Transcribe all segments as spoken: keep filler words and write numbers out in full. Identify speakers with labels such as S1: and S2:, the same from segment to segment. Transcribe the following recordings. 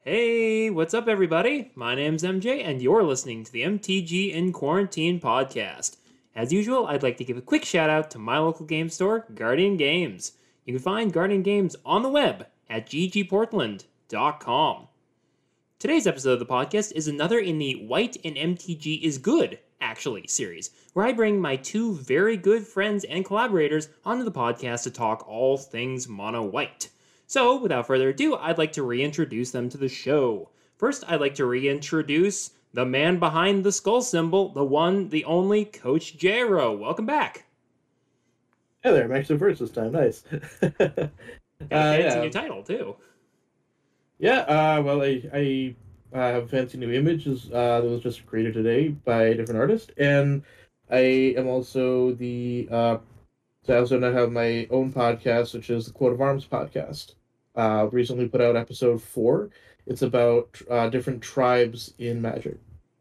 S1: Hey, what's up, everybody? My name's M J, and you're listening to the M T G in Quarantine podcast. As usual, I'd like to give a quick shout out to my local game store, Guardian Games. You can find Guardian Games on the web at g g portland dot com. Today's episode of the podcast is another in the White and M T G is Good, actually, series, where I bring my two very good friends and collaborators onto the podcast to talk all things mono white. So, without further ado, I'd like to reintroduce them to the show. First, I'd like to reintroduce the man behind the skull symbol, the one, the only, Coach Jero. Welcome back.
S2: Hey there, I'm actually first this time. Nice.
S1: Got a fancy
S2: yeah.
S1: new title, too.
S2: Yeah, uh, well, I, I uh, have a fancy new image uh, that was just created today by a different artist, and I am also the, uh, so I also now have my own podcast, which is the Quote of Arms podcast. Uh, recently put out episode four. It's about uh, different tribes in Magic.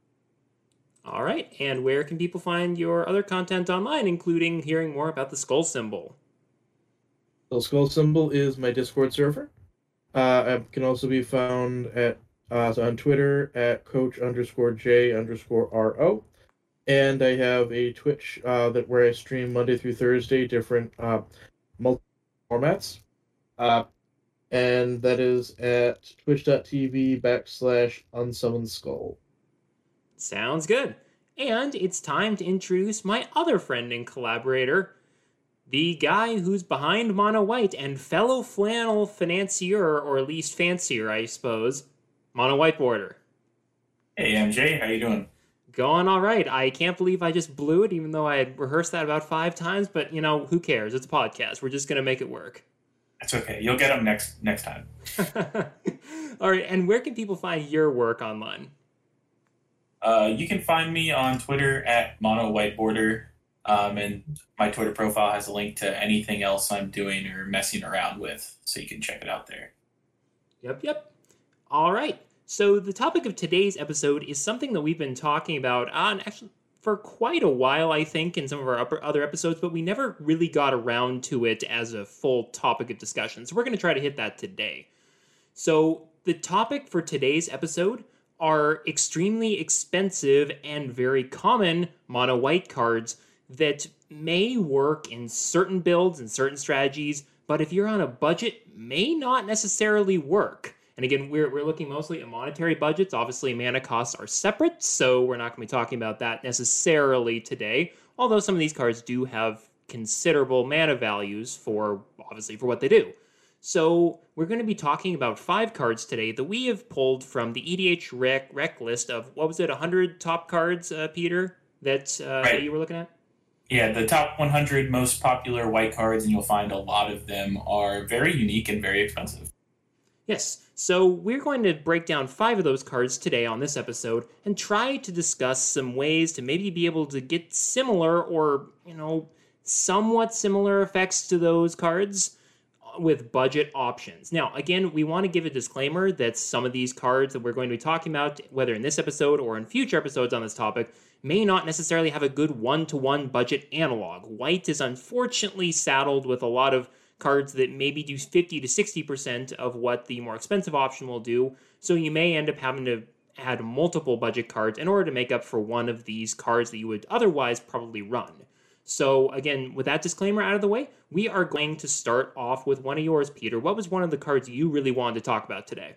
S1: All right, and where can people find your other content online, including hearing more about the skull symbol?
S2: The skull symbol is my Discord server. Uh, I can also be found at uh, on Twitter at coach underscore J underscore R O. And I have a Twitch uh, that where I stream Monday through Thursday, different uh, multi formats. Uh, and that is at twitch.tv backslash unsummoned skull.
S1: Sounds good. And it's time to introduce my other friend and collaborator, the guy who's behind Mono White and fellow flannel financier, or at least fancier, I suppose, Mono Whiteboarder.
S3: Hey, M J, how you doing?
S1: Going all right. I can't believe I just blew it, even though I had rehearsed that about five times. But, you know, who cares? It's a podcast. We're just going to make it work.
S3: That's okay. You'll get them next next time.
S1: All right. And where can people find your work online?
S3: Uh, you can find me on Twitter at Mono Whiteboarder. Um, and my Twitter profile has a link to anything else I'm doing or messing around with, so you can check it out there.
S1: Yep, yep. All right. So the topic of today's episode is something that we've been talking about on actually for quite a while, I think, in some of our upper, other episodes, but we never really got around to it as a full topic of discussion. So we're going to try to hit that today. So the topic for today's episode are extremely expensive and very common mono white cards that may work in certain builds and certain strategies, but if you're on a budget, may not necessarily work. And again, we're, we're looking mostly at monetary budgets. Obviously, mana costs are separate, so we're not going to be talking about that necessarily today, although some of these cards do have considerable mana values for, obviously, for what they do. So we're going to be talking about five cards today that we have pulled from the E D H rec, rec list of, what was it, one hundred top cards, uh, Peter, that, uh,
S3: Right.
S1: that you were looking at?
S3: Yeah, the top one hundred most popular white cards, and you'll find a lot of them are very unique and very expensive.
S1: Yes, so we're going to break down five of those cards today on this episode and try to discuss some ways to maybe be able to get similar or, you know, somewhat similar effects to those cards with budget options. Now, again, we want to give a disclaimer that some of these cards that we're going to be talking about, whether in this episode or in future episodes on this topic, may not necessarily have a good one-to-one budget analog. White is unfortunately saddled with a lot of cards that maybe do fifty to sixty percent of what the more expensive option will do, so you may end up having to add multiple budget cards in order to make up for one of these cards that you would otherwise probably run. So again, with that disclaimer out of the way, we are going to start off with one of yours, Peter. What was one of the cards you really wanted to talk about today?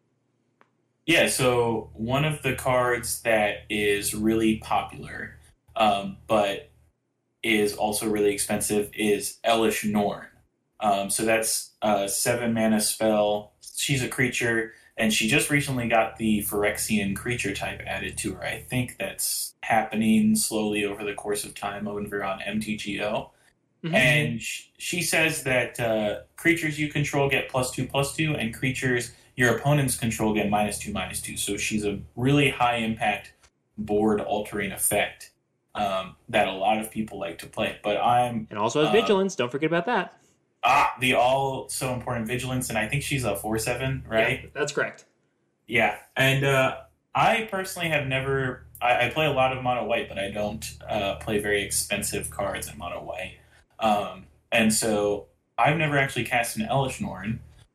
S3: Yeah, so one of the cards that is really popular, um, but is also really expensive, is Elesh Norn. Um, so that's a seven mana spell. She's a creature, and she just recently got the Phyrexian creature type added to her. I think that's happening slowly over the course of time over on M T G O. Mm-hmm. And sh- she says that uh, creatures you control get plus two, plus two, and creatures your opponents control get minus two, minus two. So she's a really high impact board altering effect um, that a lot of people like to play. But I'm
S1: and also has
S3: uh,
S1: vigilance. Don't forget about that.
S3: Ah, the all so important vigilance, and I think she's a four seven, right?
S1: Yeah, that's correct.
S3: Yeah, and uh, I personally have never. I, I play a lot of mono white, but I don't uh, play very expensive cards in mono white. Um, and so I've never actually cast an Elesh Norn,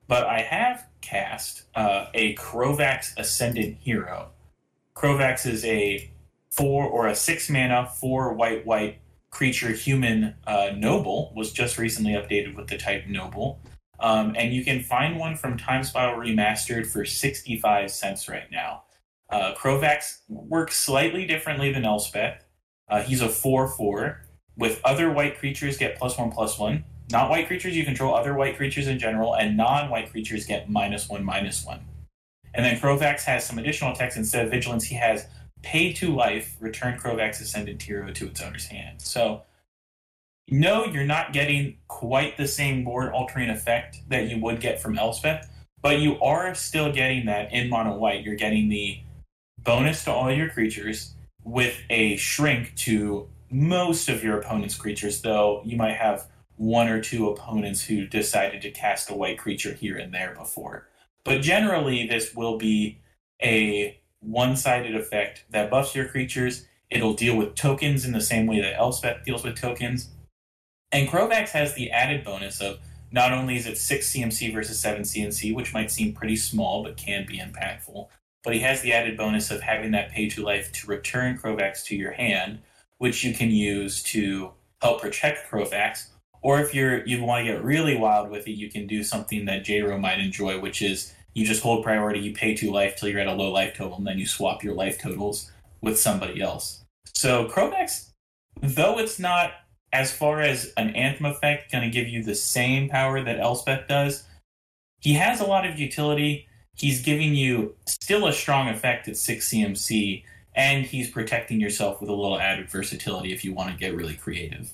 S3: but I have cast uh, a Krovax Ascendant Hero. Krovax is a four or a six mana, four white white creature human uh, noble, was just recently updated with the type noble. Um, and you can find one from Time Spiral Remastered for sixty-five cents right now. Uh, Krovax works slightly differently than Elspeth. Uh, he's a four four. With other white creatures get plus one, plus one. Not white creatures, you control other white creatures in general, and non-white creatures get minus one, minus one. And then Krovax has some additional text. Instead of Vigilance, he has pay to life, return Krovax Ascendant Hero to its owner's hand. So, no, you're not getting quite the same board altering effect that you would get from Elspeth, but you are still getting that in mono white. You're getting the bonus to all your creatures with a shrink to most of your opponent's creatures, though you might have one or two opponents who decided to cast a white creature here and there before. But generally, this will be a one-sided effect that buffs your creatures. It'll deal with tokens in the same way that Elspeth deals with tokens. And Krovax has the added bonus of not only is it six C M C versus seven C M C, which might seem pretty small but can be impactful, but he has the added bonus of having that pay to life to return Krovax to your hand, which you can use to help protect Krovax. Or if you're you want to get really wild with it, you can do something that J-Ro might enjoy, which is you just hold priority, you pay two life till you're at a low life total, and then you swap your life totals with somebody else. So Krovax, though it's not, as far as an Anthem effect, going to give you the same power that Elspeth does, he has a lot of utility. He's giving you still a strong effect at six C M C, and he's protecting yourself with a little added versatility if you want to get really creative.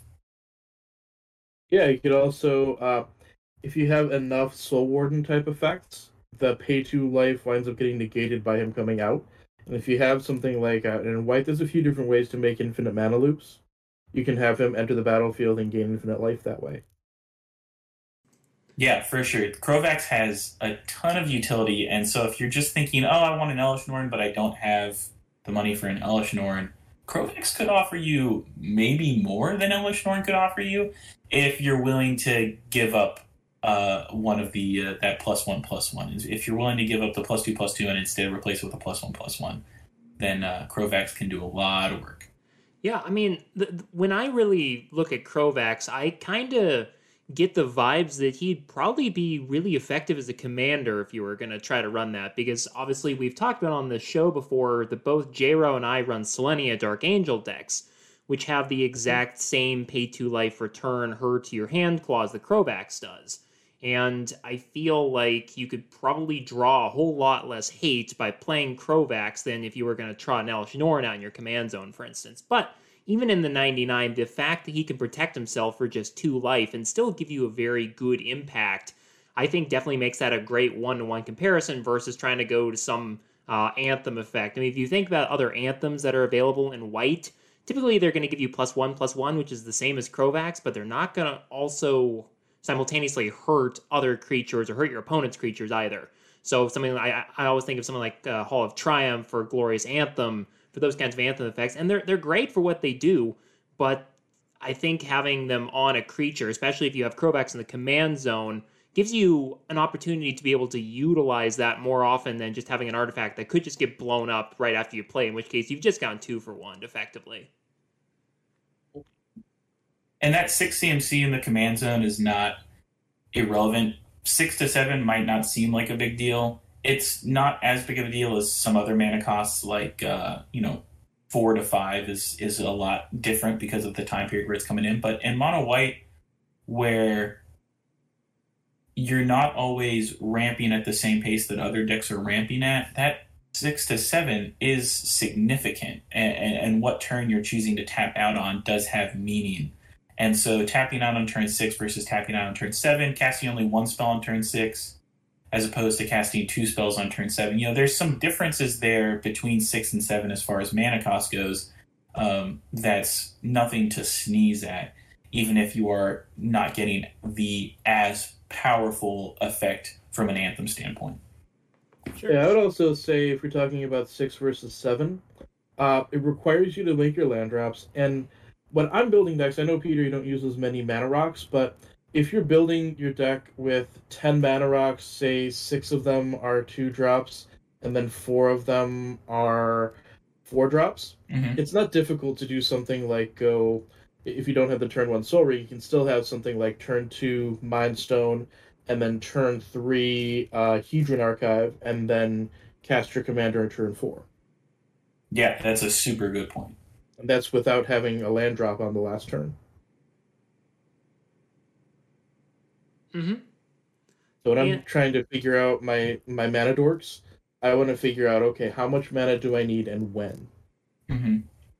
S2: Yeah, you could also, uh, if you have enough Soul Warden type effects, the pay to life winds up getting negated by him coming out. And if you have something like, uh, in white, there's a few different ways to make infinite mana loops. You can have him enter the battlefield and gain infinite life that way.
S3: Yeah, for sure. Krovax has a ton of utility, and so if you're just thinking, oh, I want an Elesh Norn, but I don't have the money for an Elesh Norn, Krovax could offer you maybe more than Elesh Norn could offer you if you're willing to give up uh, one of the uh, that plus one plus one. If you're willing to give up the plus two plus two and instead replace it with a plus one plus one, then uh, Krovax can do a lot of work.
S1: Yeah, I mean, the, the, when I really look at Krovax, I kind of get the vibes that he'd probably be really effective as a commander if you were going to try to run that, because obviously we've talked about on the show before that both J-Ro and I run Selenia Dark Angel decks, which have the exact same pay-to-life return her to your hand clause that Krovax does. And I feel like you could probably draw a whole lot less hate by playing Krovax than if you were going to try an Elesh Norn out in your command zone, for instance. But even in the ninety-nine, the fact that he can protect himself for just two life and still give you a very good impact, I think definitely makes that a great one-to-one comparison versus trying to go to some uh, Anthem effect. I mean, if you think about other Anthems that are available in white, typically they're going to give you plus one, plus one, which is the same as Krovax, but they're not going to also simultaneously hurt other creatures or hurt your opponent's creatures either. So something I I always think of something like uh, Hall of Triumph or Glorious Anthem for those kinds of Anthem effects, and they're they're great for what they do, but I think having them on a creature, especially if you have Krovax in the command zone, gives you an opportunity to be able to utilize that more often than just having an artifact that could just get blown up right after you play, in which case you've just gone two for one, effectively.
S3: And that six C M C in the command zone is not irrelevant. Six to seven might not seem like a big deal. It's not as big of a deal as some other mana costs, like uh, you know, four to five is is a lot different because of the time period where it's coming in. But in mono white, where you're not always ramping at the same pace that other decks are ramping at, that six to seven is significant, and, and, and what turn you're choosing to tap out on does have meaning. And so tapping out on turn six versus tapping out on turn seven, casting only one spell on turn six, as opposed to casting two spells on turn seven. You know, there's some differences there between six and seven as far as mana cost goes. Um, that's nothing to sneeze at, even if you are not getting the as powerful effect from an Anthem standpoint.
S2: Sure. Yeah, I would also say if you're talking about six versus seven, uh, it requires you to link your land drops. And when I'm building decks, I know, Peter, you don't use as many mana rocks, but if you're building your deck with ten mana rocks, say six of them are two drops, and then four of them are four drops,
S3: Mm-hmm.
S2: it's not difficult to do something like go, if you don't have the turn one Soul Ring, you can still have something like turn two Mind Stone, and then turn three uh, Hedron Archive, and then cast your commander in turn four.
S3: Yeah, that's a super good point.
S2: And that's without having a land drop on the last turn.
S1: Mm-hmm.
S2: So when
S1: Yeah.
S2: I'm trying to figure out my, my mana dorks, I want to figure out, okay, how much mana do I need and when?
S3: Mm-hmm.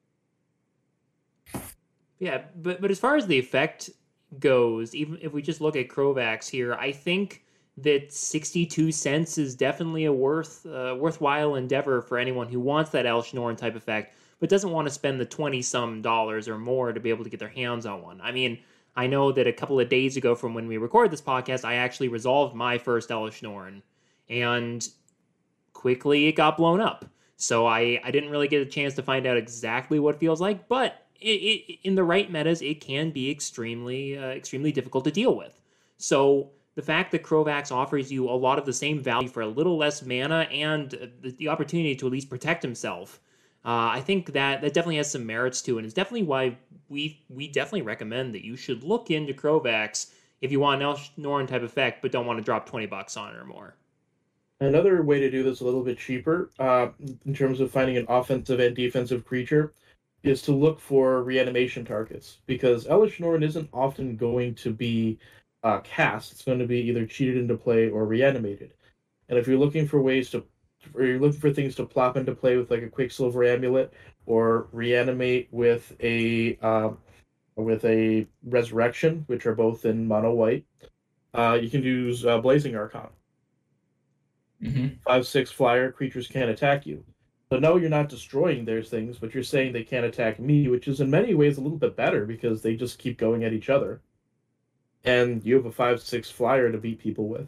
S1: Yeah, but but as far as the effect goes, even if we just look at Crovax here, I think that sixty-two cents is definitely a worth uh, worthwhile endeavor for anyone who wants that Elesh Norn type effect, but doesn't want to spend the twenty some dollars or more to be able to get their hands on one. I mean, I know that a couple of days ago from when we recorded this podcast, I actually resolved my first Elesh Norn, and quickly it got blown up. So I, I didn't really get a chance to find out exactly what it feels like, but it, it, in the right metas, it can be extremely uh, extremely difficult to deal with. So the fact that Crovax offers you a lot of the same value for a little less mana and the, the opportunity to at least protect himself, uh, I think that that definitely has some merits to it. And it's definitely why we we definitely recommend that you should look into Crovax if you want an Elesh Norn type effect, but don't want to drop twenty bucks on it or more.
S2: Another way to do this a little bit cheaper, uh, in terms of finding an offensive and defensive creature, is to look for reanimation targets, because Elesh Norn isn't often going to be uh, cast. It's going to be either cheated into play or reanimated. And if you're looking for ways to, or you're looking for things to plop into play with like a Quicksilver Amulet, or reanimate with a uh, with a Resurrection, which are both in mono white, uh, you can use uh, Blazing Archon.
S3: Mm-hmm.
S2: Five six flyer creatures can't attack you. So no, you're not destroying their things, but you're saying they can't attack me, which is in many ways a little bit better because they just keep going at each other. And you have a five six flyer to beat people with.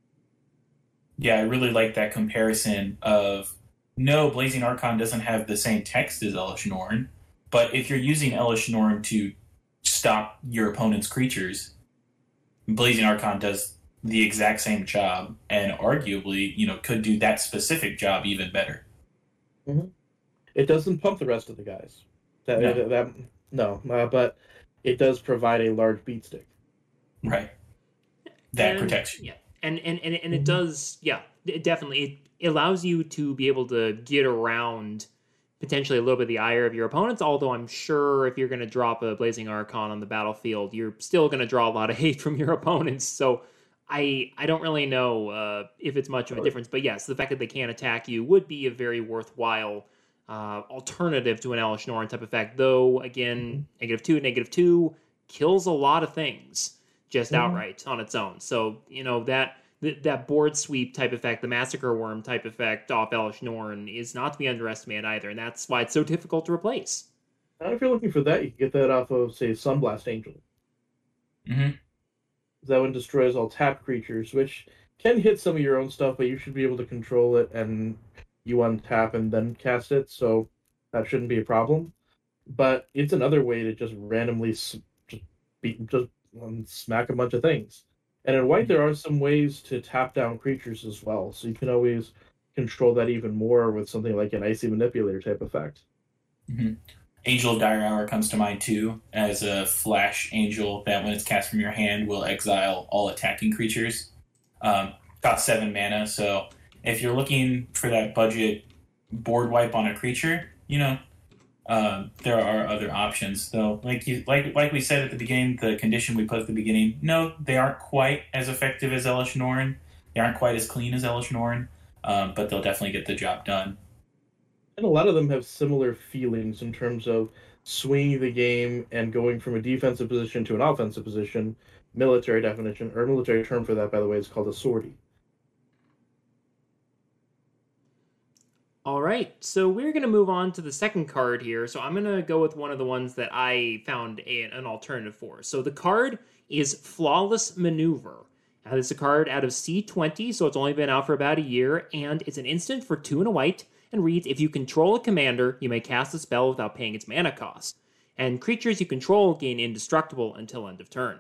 S3: Yeah, I really like that comparison of, no, Blazing Archon doesn't have the same text as Elesh Norn, but if you're using Elesh Norn to stop your opponent's creatures, Blazing Archon does the exact same job, and arguably, you know, could do that specific job even better.
S2: Mm-hmm. It doesn't pump the rest of the guys. That
S3: No.
S2: that, that no, uh, but it does provide a large beat stick.
S3: Right. That
S1: And-
S3: protects you.
S1: Yeah, and and and, and it does. Yeah, it definitely it allows you to be able to get around potentially a little bit of the ire of your opponents. Although I'm sure if you're going to drop a Blazing Archon on the battlefield, you're still going to draw a lot of hate from your opponents. So I I don't really know uh, if it's much of a difference. But yes, the fact that they can't attack you would be a very worthwhile uh, alternative to an Elesh Norn type effect. Though again, negative two, negative two kills a lot of things just
S2: Mhm.
S1: outright on its own. So you know that. Th- that board sweep type effect, the Massacre Worm type effect off Elesh Norn is not to be underestimated either, and that's why it's so difficult to replace.
S2: Now, if you're looking for that, you can get that off of, say, Sunblast Angel.
S3: Mm-hmm.
S2: That one destroys all tapped creatures, which can hit some of your own stuff, but you should be able to control it, and you untap and then cast it, so that shouldn't be a problem. But it's another way to just randomly s- just beat, just um, smack a bunch of things. And in white, there are some ways to tap down creatures as well, so you can always control that even more with something like an Icy Manipulator type effect.
S3: Mm-hmm. Angel of Dire Hour comes to mind too, as a flash angel that when it's cast from your hand will exile all attacking creatures. Um, costs seven mana, so if you're looking for that budget board wipe on a creature, you know, um, there are other options. Though, like you, like like we said at the beginning, the condition we put at the beginning, no, they aren't quite as effective as Elesh Norn. They aren't quite as clean as Elesh Norn, um, but they'll definitely get the job done.
S2: And a lot of them have similar feelings in terms of swinging the game and going from a defensive position to an offensive position. Military definition, or military term for that, by the way, is called a sortie.
S1: All right, so we're going to move on to the second card here. So I'm going to go with one of the ones that I found a, an alternative for. So the card is Flawless Maneuver. Now, this is a card out of C twenty, so it's only been out for about a year, and it's an instant for two and a white, and reads, if you control a commander, you may cast a spell without paying its mana cost. And creatures you control gain indestructible until end of turn.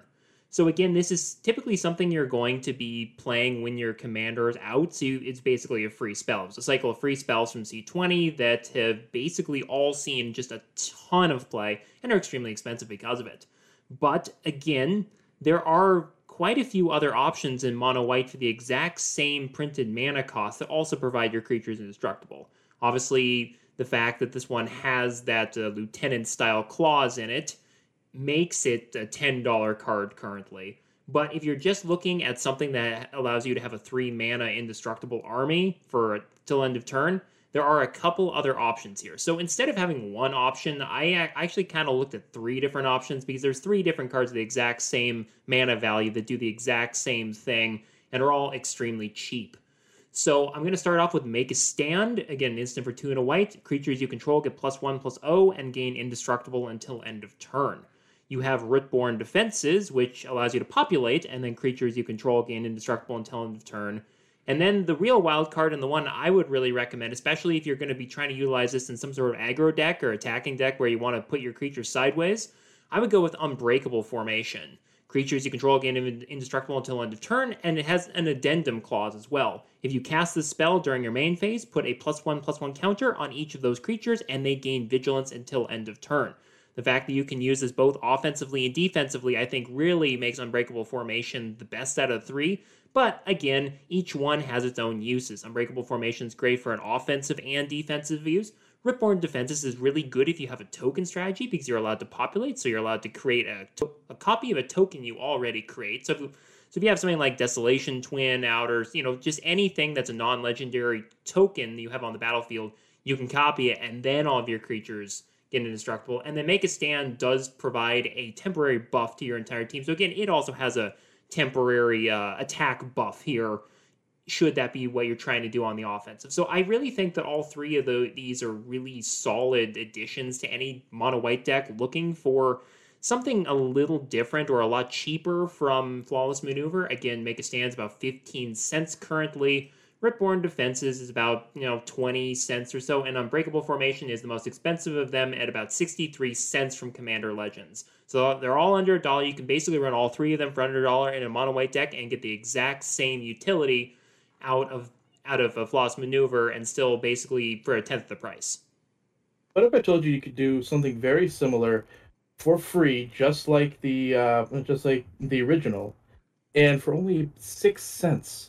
S1: So again, this is typically something you're going to be playing when your commander is out, so you, it's basically a free spell. It's a cycle of free spells from C twenty that have basically all seen just a ton of play and are extremely expensive because of it. But again, there are quite a few other options in mono white for the exact same printed mana cost that also provide your creatures indestructible. Obviously, the fact that this one has that uh, lieutenant style clause in it makes it a ten dollars card currently. But if you're just looking at something that allows you to have a three mana indestructible army for till end of turn, there are a couple other options here. So instead of having one option, I actually kind of looked at three different options because there's three different cards of the exact same mana value that do the exact same thing and are all extremely cheap. So I'm going to start off with Make a Stand. Again, instant for two and a white. Creatures you control get plus one, plus O, and gain indestructible until end of turn. You have Rootborn Defenses, which allows you to populate, and then creatures you control gain indestructible until end of turn. And then the real wild card, and the one I would really recommend, especially if you're going to be trying to utilize this in some sort of aggro deck or attacking deck where you want to put your creatures sideways, I would go with Unbreakable Formation. Creatures you control gain indestructible until end of turn, and it has an addendum clause as well. If you cast this spell during your main phase, put a plus one, plus one counter on each of those creatures, and they gain vigilance until end of turn. The fact that you can use this both offensively and defensively, I think, really makes Unbreakable Formation the best out of the three. But again, each one has its own uses. Unbreakable Formation is great for an offensive and defensive use. Rootborn Defenses is really good if you have a token strategy because you're allowed to populate, so you're allowed to create a, to- a copy of a token you already create. So if, you, so if you have something like Desolation Twin out, or you know just anything that's a non-legendary token that you have on the battlefield, you can copy it, and then all of your creatures get indestructible. And then Make a Stand does provide a temporary buff to your entire team. So again, it also has a temporary uh, attack buff here, should that be what you're trying to do on the offensive. So I really think that all three of the, these are really solid additions to any mono white deck looking for something a little different or a lot cheaper from Flawless Maneuver. Again, Make a Stand is about fifteen cents currently. Rootborn Defenses is about, you know, twenty cents or so, and Unbreakable Formation is the most expensive of them at about sixty-three cents from Commander Legends. So they're all under a dollar. You can basically run all three of them for under a dollar in a mono white deck and get the exact same utility out of out of a Flawless Maneuver and still basically for a tenth of the price.
S2: What if I told you you could do something very similar for free, just like the uh, just like the original, and for only six cents?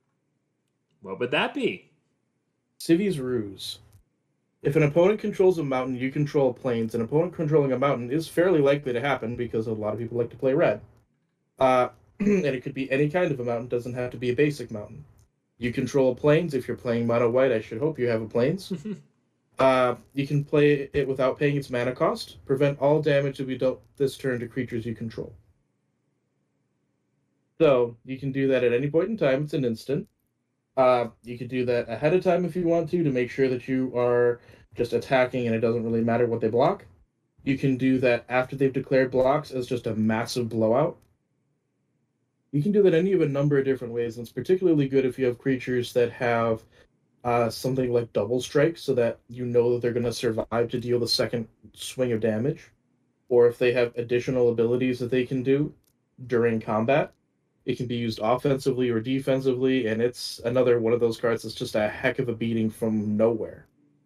S1: What would that be?
S2: Civi's Ruse. If an opponent controls a mountain, you control plains. An opponent controlling a mountain is fairly likely to happen because a lot of people like to play red. Uh, and it could be any kind of a mountain, doesn't have to be a basic mountain. You control plains. If you're playing mono white, I should hope you have a plains. uh, you can play it without paying its mana cost. Prevent all damage to be dealt this turn to creatures you control. So you can do that at any point in time. It's an instant. Uh, you could do that ahead of time if you want to, to make sure that you are just attacking and it doesn't really matter what they block. You can do that after they've declared blocks as just a massive blowout. You can do that any of a number of different ways, and it's particularly good if you have creatures that have uh, something like double strike, so that you know that they're going to survive to deal the second swing of damage, or if they have additional abilities that they can do during combat. It can be used offensively or defensively, and it's another one of those cards that's just a heck of a beating from nowhere.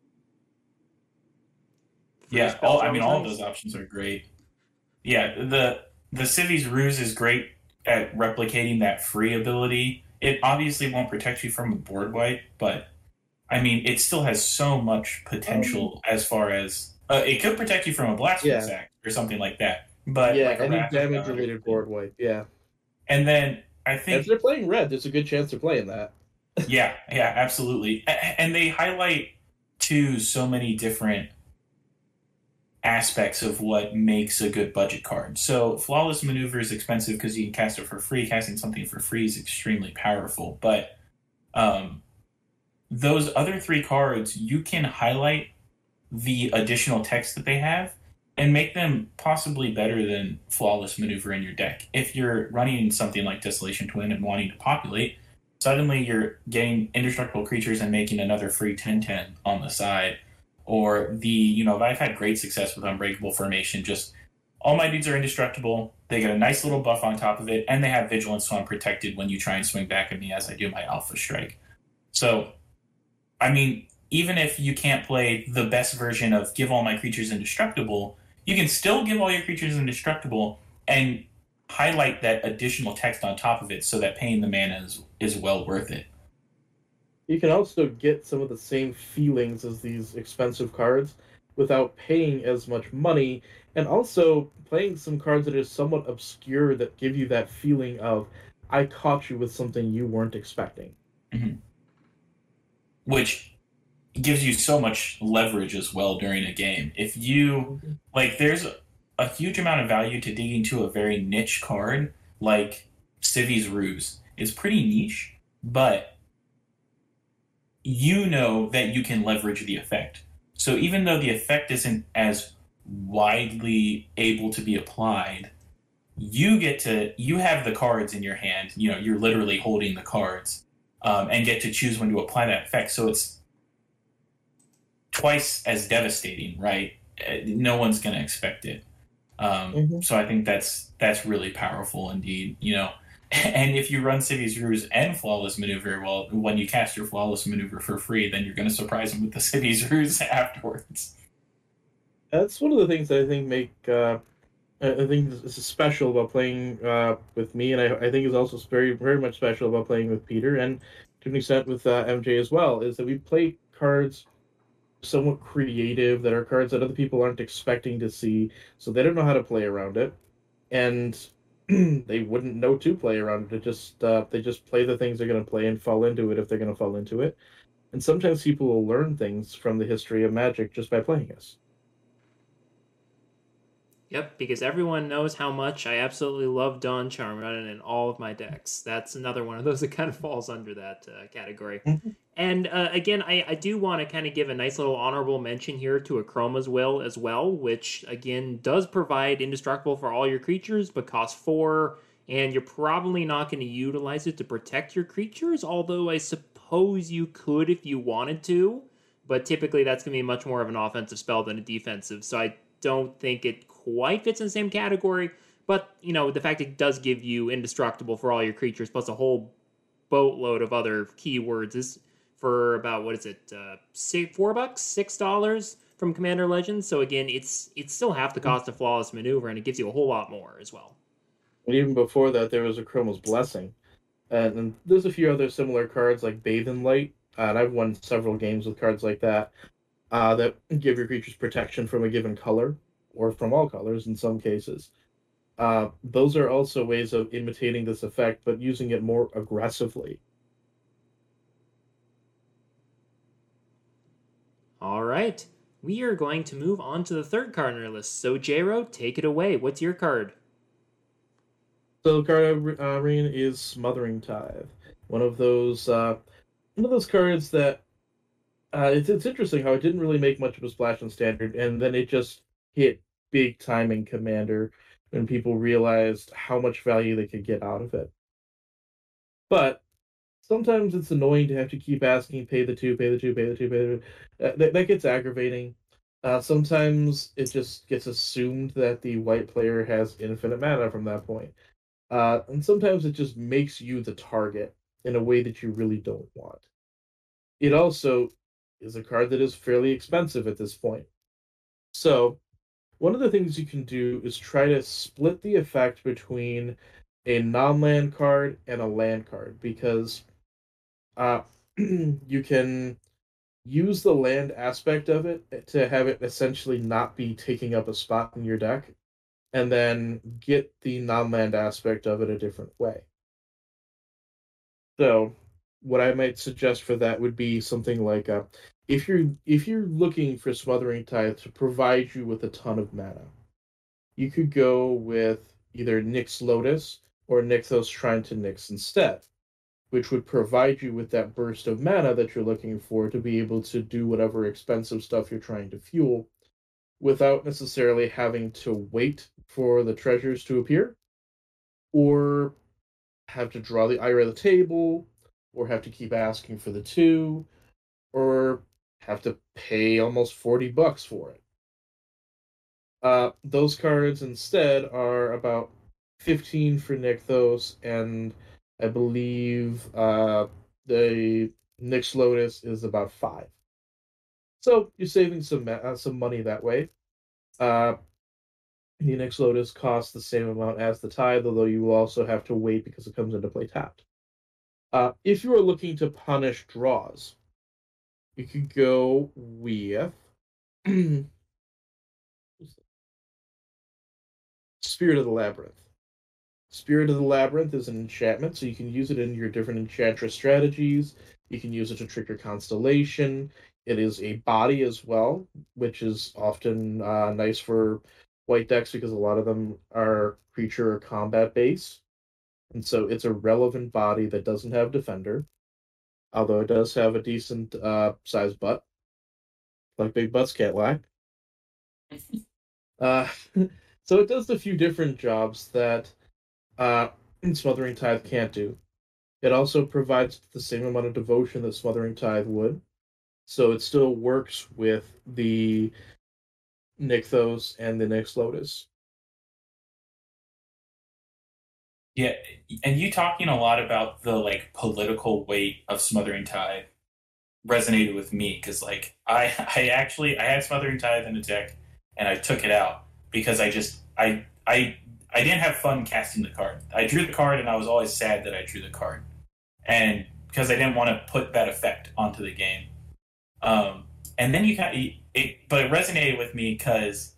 S3: Yeah, all, I mean, all of those options are great. Yeah, the the Civi's Ruse is great at replicating that free ability. It obviously won't protect you from a board wipe, but, I mean, it still has so much potential um, as far as... Uh, it could protect you from a Blasphemous
S2: yeah.
S3: Act or something like that. But
S2: yeah,
S3: like
S2: any damage-related board wipe, yeah.
S3: And then I think
S2: if they're playing red, there's a good chance they're playing that.
S3: yeah, yeah, absolutely. And they highlight too so many different aspects of what makes a good budget card. So Flawless Maneuver is expensive because you can cast it for free. Casting something for free is extremely powerful. But um, those other three cards, you can highlight the additional text that they have and make them possibly better than Flawless Maneuver in your deck. If you're running something like Desolation Twin and wanting to populate, suddenly you're getting indestructible creatures and making another free ten ten on the side. Or the, you know, I've had great success with Unbreakable Formation. Just all my dudes are indestructible. They get a nice little buff on top of it, and they have vigilance, so I'm protected when you try and swing back at me as I do my alpha strike. So, I mean, even if you can't play the best version of give all my creatures indestructible, you can still give all your creatures indestructible and highlight that additional text on top of it so that paying the mana is, is well worth it.
S2: You can also get some of the same feelings as these expensive cards without paying as much money, and also playing some cards that are somewhat obscure that give you that feeling of, I caught you with something you weren't expecting.
S3: Mm-hmm. Which gives you so much leverage as well during a game. If you, like, there's a huge amount of value to digging to a very niche card, like Civi's Ruse. It's pretty niche, but you know that you can leverage the effect. So even though the effect isn't as widely able to be applied, you get to, you have the cards in your hand, you know, you're literally holding the cards, um, and get to choose when to apply that effect. So it's twice as devastating, right? No one's going to expect it. Um, mm-hmm. So I think that's that's really powerful indeed, you know. And if you run Civi's Ruse and Flawless Maneuver, well, when you cast your Flawless Maneuver for free, then you're going to surprise them with the Civi's Ruse afterwards.
S2: That's one of the things that I think make uh, I think is special about playing uh, with me, and I, I think is also very very much special about playing with Peter, and to an extent with uh, M J as well, is that we play cards somewhat creative, that are cards that other people aren't expecting to see, so they don't know how to play around it, and they wouldn't know to play around it. It just uh, they just play the things they're going to play and fall into it if they're going to fall into it. And sometimes people will learn things from the history of Magic just by playing us.
S1: Yep, because everyone knows how much I absolutely love Dawn Charm running in all of my decks. That's another one of those that kind of falls under that uh, category. Mm-hmm. And uh, again, I, I do want to kind of give a nice little honorable mention here to Akroma's Will as well, which again does provide indestructible for all your creatures, but costs four, and you're probably not going to utilize it to protect your creatures, although I suppose you could if you wanted to, but typically that's going to be much more of an offensive spell than a defensive, so I don't think it quite fits in the same category, but you know, the fact it does give you indestructible for all your creatures plus a whole boatload of other keywords is for about, what is it, uh, six, four bucks, six dollars from Commander Legends. So again, it's it's still half the cost of Flawless Maneuver, and it gives you a whole lot more as well.
S2: And even before that, there was Akroma's Blessing, and, and there's a few other similar cards like Bathe in Light, uh, and I've won several games with cards like that uh, that give your creatures protection from a given color, or from all colors in some cases. Uh, those are also ways of imitating this effect, but using it more aggressively.
S1: All right. We are going to move on to the third card on our list. So, J-Ro, take it away. What's your card?
S2: So, the card I uh, read is Smothering Tithe. One of those, uh, one of those cards that uh, it's it's interesting how it didn't really make much of a splash in Standard, and then it just hit big time in Commander when people realized how much value they could get out of it. But sometimes it's annoying to have to keep asking, pay the two, pay the two, pay the two, pay the two. Uh, that, that gets aggravating. Uh, sometimes it just gets assumed that the white player has infinite mana from that point. Uh, and sometimes it just makes you the target in a way that you really don't want. It also is a card that is fairly expensive at this point. So, one of the things you can do is try to split the effect between a non-land card and a land card, because uh, you can use the land aspect of it to have it essentially not be taking up a spot in your deck, and then get the non-land aspect of it a different way. So, what I might suggest for that would be something like a, if you're if you're looking for Smothering Tithe to provide you with a ton of mana, you could go with either Nyx Lotus or Nykthos Shrine to Nyx instead, which would provide you with that burst of mana that you're looking for to be able to do whatever expensive stuff you're trying to fuel without necessarily having to wait for the treasures to appear, or have to draw the Ire of the table, or have to keep asking for the two, or have to pay almost forty bucks for it. Uh, those cards instead are about fifteen for Nykthos, and I believe uh, the Nyx Lotus is about five. So you're saving some uh, some money that way. Uh, the Nyx Lotus costs the same amount as the Tithe, although you will also have to wait because it comes into play tapped. Uh, if you are looking to punish draws, you could go with Spirit of the Labyrinth. Spirit of the Labyrinth is an enchantment, so you can use it in your different enchantress strategies. You can use it to trick your constellation. It is a body as well, which is often uh, nice for white decks because a lot of them are creature or combat based. And so it's a relevant body that doesn't have defender, although it does have a decent uh, size butt, like big butts can't lack. uh, so it does a few different jobs that uh, Smothering Tithe can't do. It also provides the same amount of devotion that Smothering Tithe would, so it still works with the Nykthos and the Nyx Lotus.
S3: Yeah, and you talking a lot about the like political weight of Smothering Tithe resonated with me because like I I actually I had Smothering Tithe in a deck and I took it out because I just I I I didn't have fun casting the card. I drew the card and I was always sad that I drew the card, and because I didn't want to put that effect onto the game. Um, and then you kind of, it, but it resonated with me because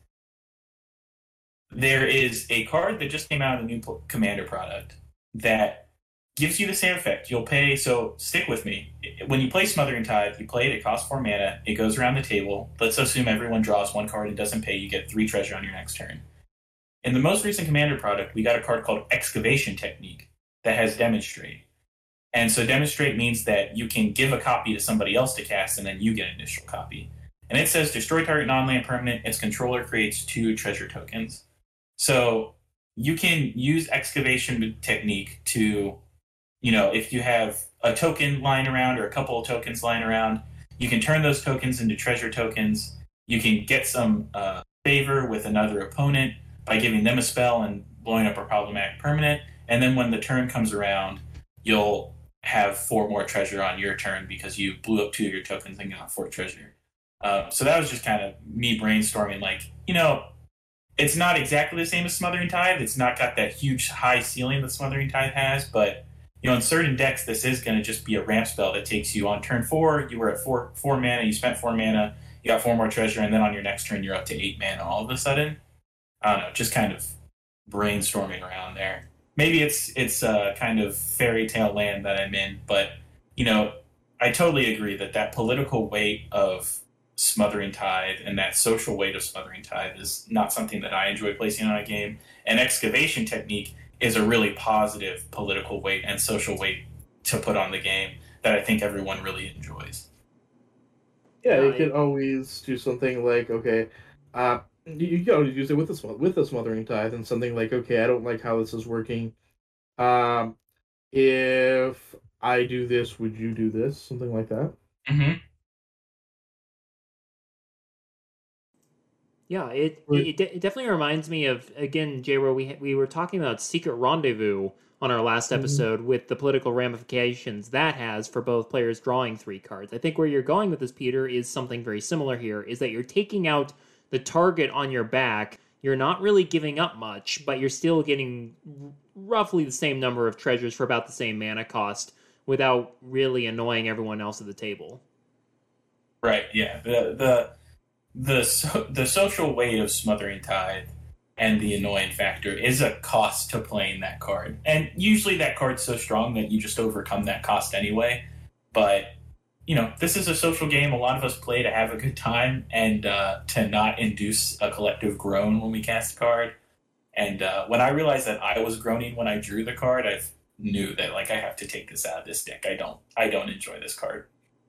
S3: there is a card that just came out in the new Commander product that gives you the same effect. You'll pay, so stick with me. When you play Smothering Tithe, you play it, it costs four mana, it goes around the table. Let's assume everyone draws one card and doesn't pay, you get three treasure on your next turn. In the most recent Commander product, we got a card called Excavation Technique that has Demonstrate. And so Demonstrate means that you can give a copy to somebody else to cast, and then you get an initial copy. And it says, destroy target non-land permanent, its controller creates two treasure tokens. So you can use Excavation Technique to, you know, if you have a token lying around or a couple of tokens lying around, you can turn those tokens into treasure tokens. You can get some uh, favor with another opponent by giving them a spell and blowing up a problematic permanent. And then when the turn comes around, you'll have four more treasure on your turn because you blew up two of your tokens and got four treasure. Uh, so that was just kind of me brainstorming, like, you know, it's not exactly the same as Smothering Tithe. It's not got that huge high ceiling that Smothering Tithe has, but, you know, in certain decks, this is going to just be a ramp spell that takes you on turn four. You were at four, four mana, you spent four mana, you got four more treasure, and then on your next turn, you're up to eight mana all of a sudden. I don't know, just kind of brainstorming around there. Maybe it's it's a kind of fairy tale land that I'm in, but, you know, I totally agree that that political weight of Smothering Tithe and that social weight of Smothering Tithe is not something that I enjoy placing on a game. And Excavation Technique is a really positive political weight and social weight to put on the game that I think everyone really enjoys.
S2: Yeah, you can always do something like, okay, uh, you, you can always use it with the with the Smothering Tithe, and something like, okay, I don't like how this is working. Um, if I do this, would you do this? Something like that.
S3: Mm-hmm.
S1: Yeah, it it, it definitely reminds me of, again, Jay, where we we were talking about Secret Rendezvous on our last episode mm-hmm. with the political ramifications that has for both players drawing three cards. I think where you're going with this, Peter, is something very similar here, is that you're taking out the target on your back. You're not really giving up much, but you're still getting roughly the same number of treasures for about the same mana cost without really annoying everyone else at the table.
S3: Right, yeah. The the the so, the social weight of Smothering Tithe and the annoying factor is a cost to playing that card. And usually that card's so strong that you just overcome that cost anyway. But, you know, this is a social game. A lot of us play to have a good time and uh, to not induce a collective groan when we cast a card. And uh, when I realized that I was groaning when I drew the card, I knew that, like, I have to take this out of this deck. I don't I don't enjoy this card.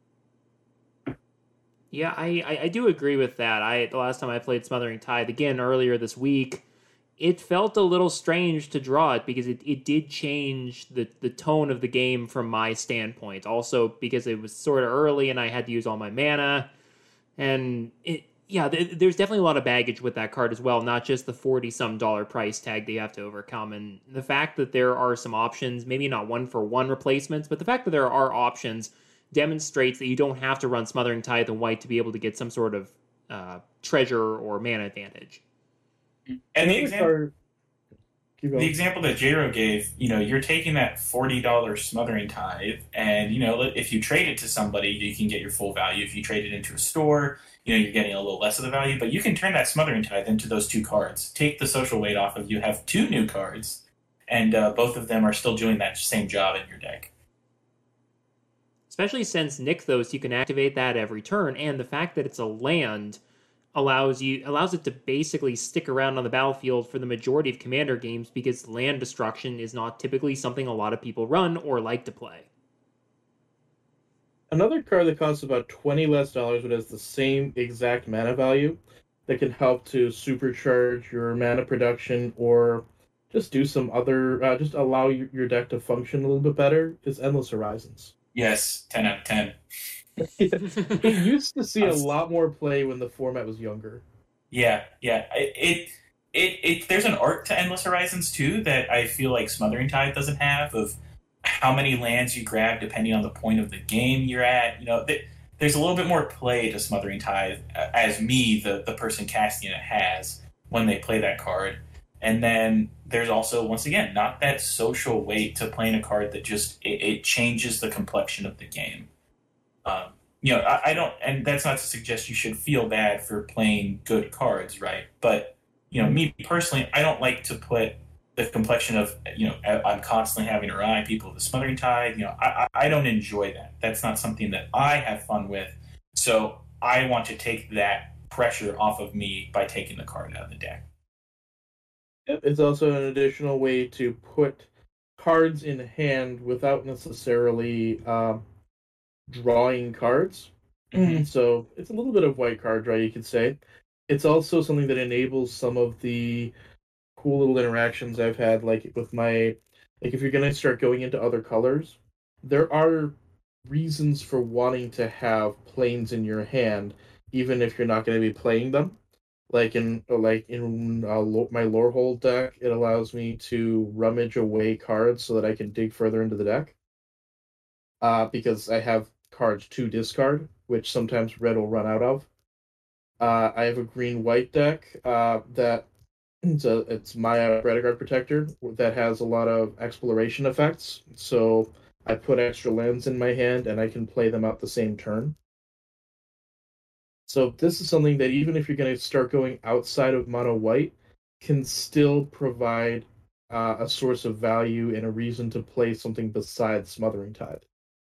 S1: Yeah, I, I, I do agree with that. I the last time I played Smothering Tithe, again, earlier this week, it felt a little strange to draw it because it, it did change the, the tone of the game from my standpoint. Also, because it was sort of early and I had to use all my mana. And it Yeah, th- there's definitely a lot of baggage with that card as well, not just the forty some dollar price tag that you have to overcome. And the fact that there are some options, maybe not one for one replacements, but the fact that there are options demonstrates that you don't have to run Smothering Tithe and White to be able to get some sort of uh, treasure or mana advantage.
S3: And the example, the example that J-Ro gave, you know, you're taking that forty dollar Smothering Tithe, and, you know, if you trade it to somebody, you can get your full value. If you trade it into a store, you know, you're getting a little less of the value, but you can turn that Smothering Tithe into those two cards. Take the social weight off of you, have two new cards, and uh, both of them are still doing that same job in your deck.
S1: Especially since Nykthos, you can activate that every turn, and the fact that it's a land allows you allows it to basically stick around on the battlefield for the majority of Commander games, because land destruction is not typically something a lot of people run or like to play.
S2: Another card that costs about twenty less dollars but has the same exact mana value that can help to supercharge your mana production or just do some other, uh, just allow your deck to function a little bit better is Endless Horizons.
S3: Yes, ten out of ten.
S2: It used to see a lot more play when the format was younger.
S3: Yeah, yeah. It, it, it. There's an art to Endless Horizons too that I feel like Smothering Tithe doesn't have, of how many lands you grab depending on the point of the game you're at. You know, there's a little bit more play to Smothering Tithe, as me, the the person casting it, has when they play that card. And then there's also, once again, not that social weight to playing a card that just it, it changes the complexion of the game. Um, you know, I, I don't, and that's not to suggest you should feel bad for playing good cards, right? But, you know, me personally, I don't like to put the complexion of, you know, I'm constantly having to remind people of the Smothering Tithe. You know, I, I don't enjoy that. That's not something that I have fun with. So I want to take that pressure off of me by taking the card out of the deck.
S2: Yep, it's also an additional way to put cards in hand without necessarily um, drawing cards. Mm-hmm. So it's a little bit of white card draw, you could say. It's also something that enables some of the cool little interactions I've had, like with my, like if you're going to start going into other colors, there are reasons for wanting to have planes in your hand, even if you're not going to be playing them. Like in like in uh, my Lorehold deck, it allows me to rummage away cards so that I can dig further into the deck. Uh, because I have cards to discard, which sometimes red will run out of. Uh, I have a green-white deck uh, that it's, a, it's Maya Redguard Protector that has a lot of exploration effects. So I put extra lands in my hand and I can play them out the same turn. So this is something that even if you're going to start going outside of mono white, can still provide uh, a source of value and a reason to play something besides Smothering Tithe.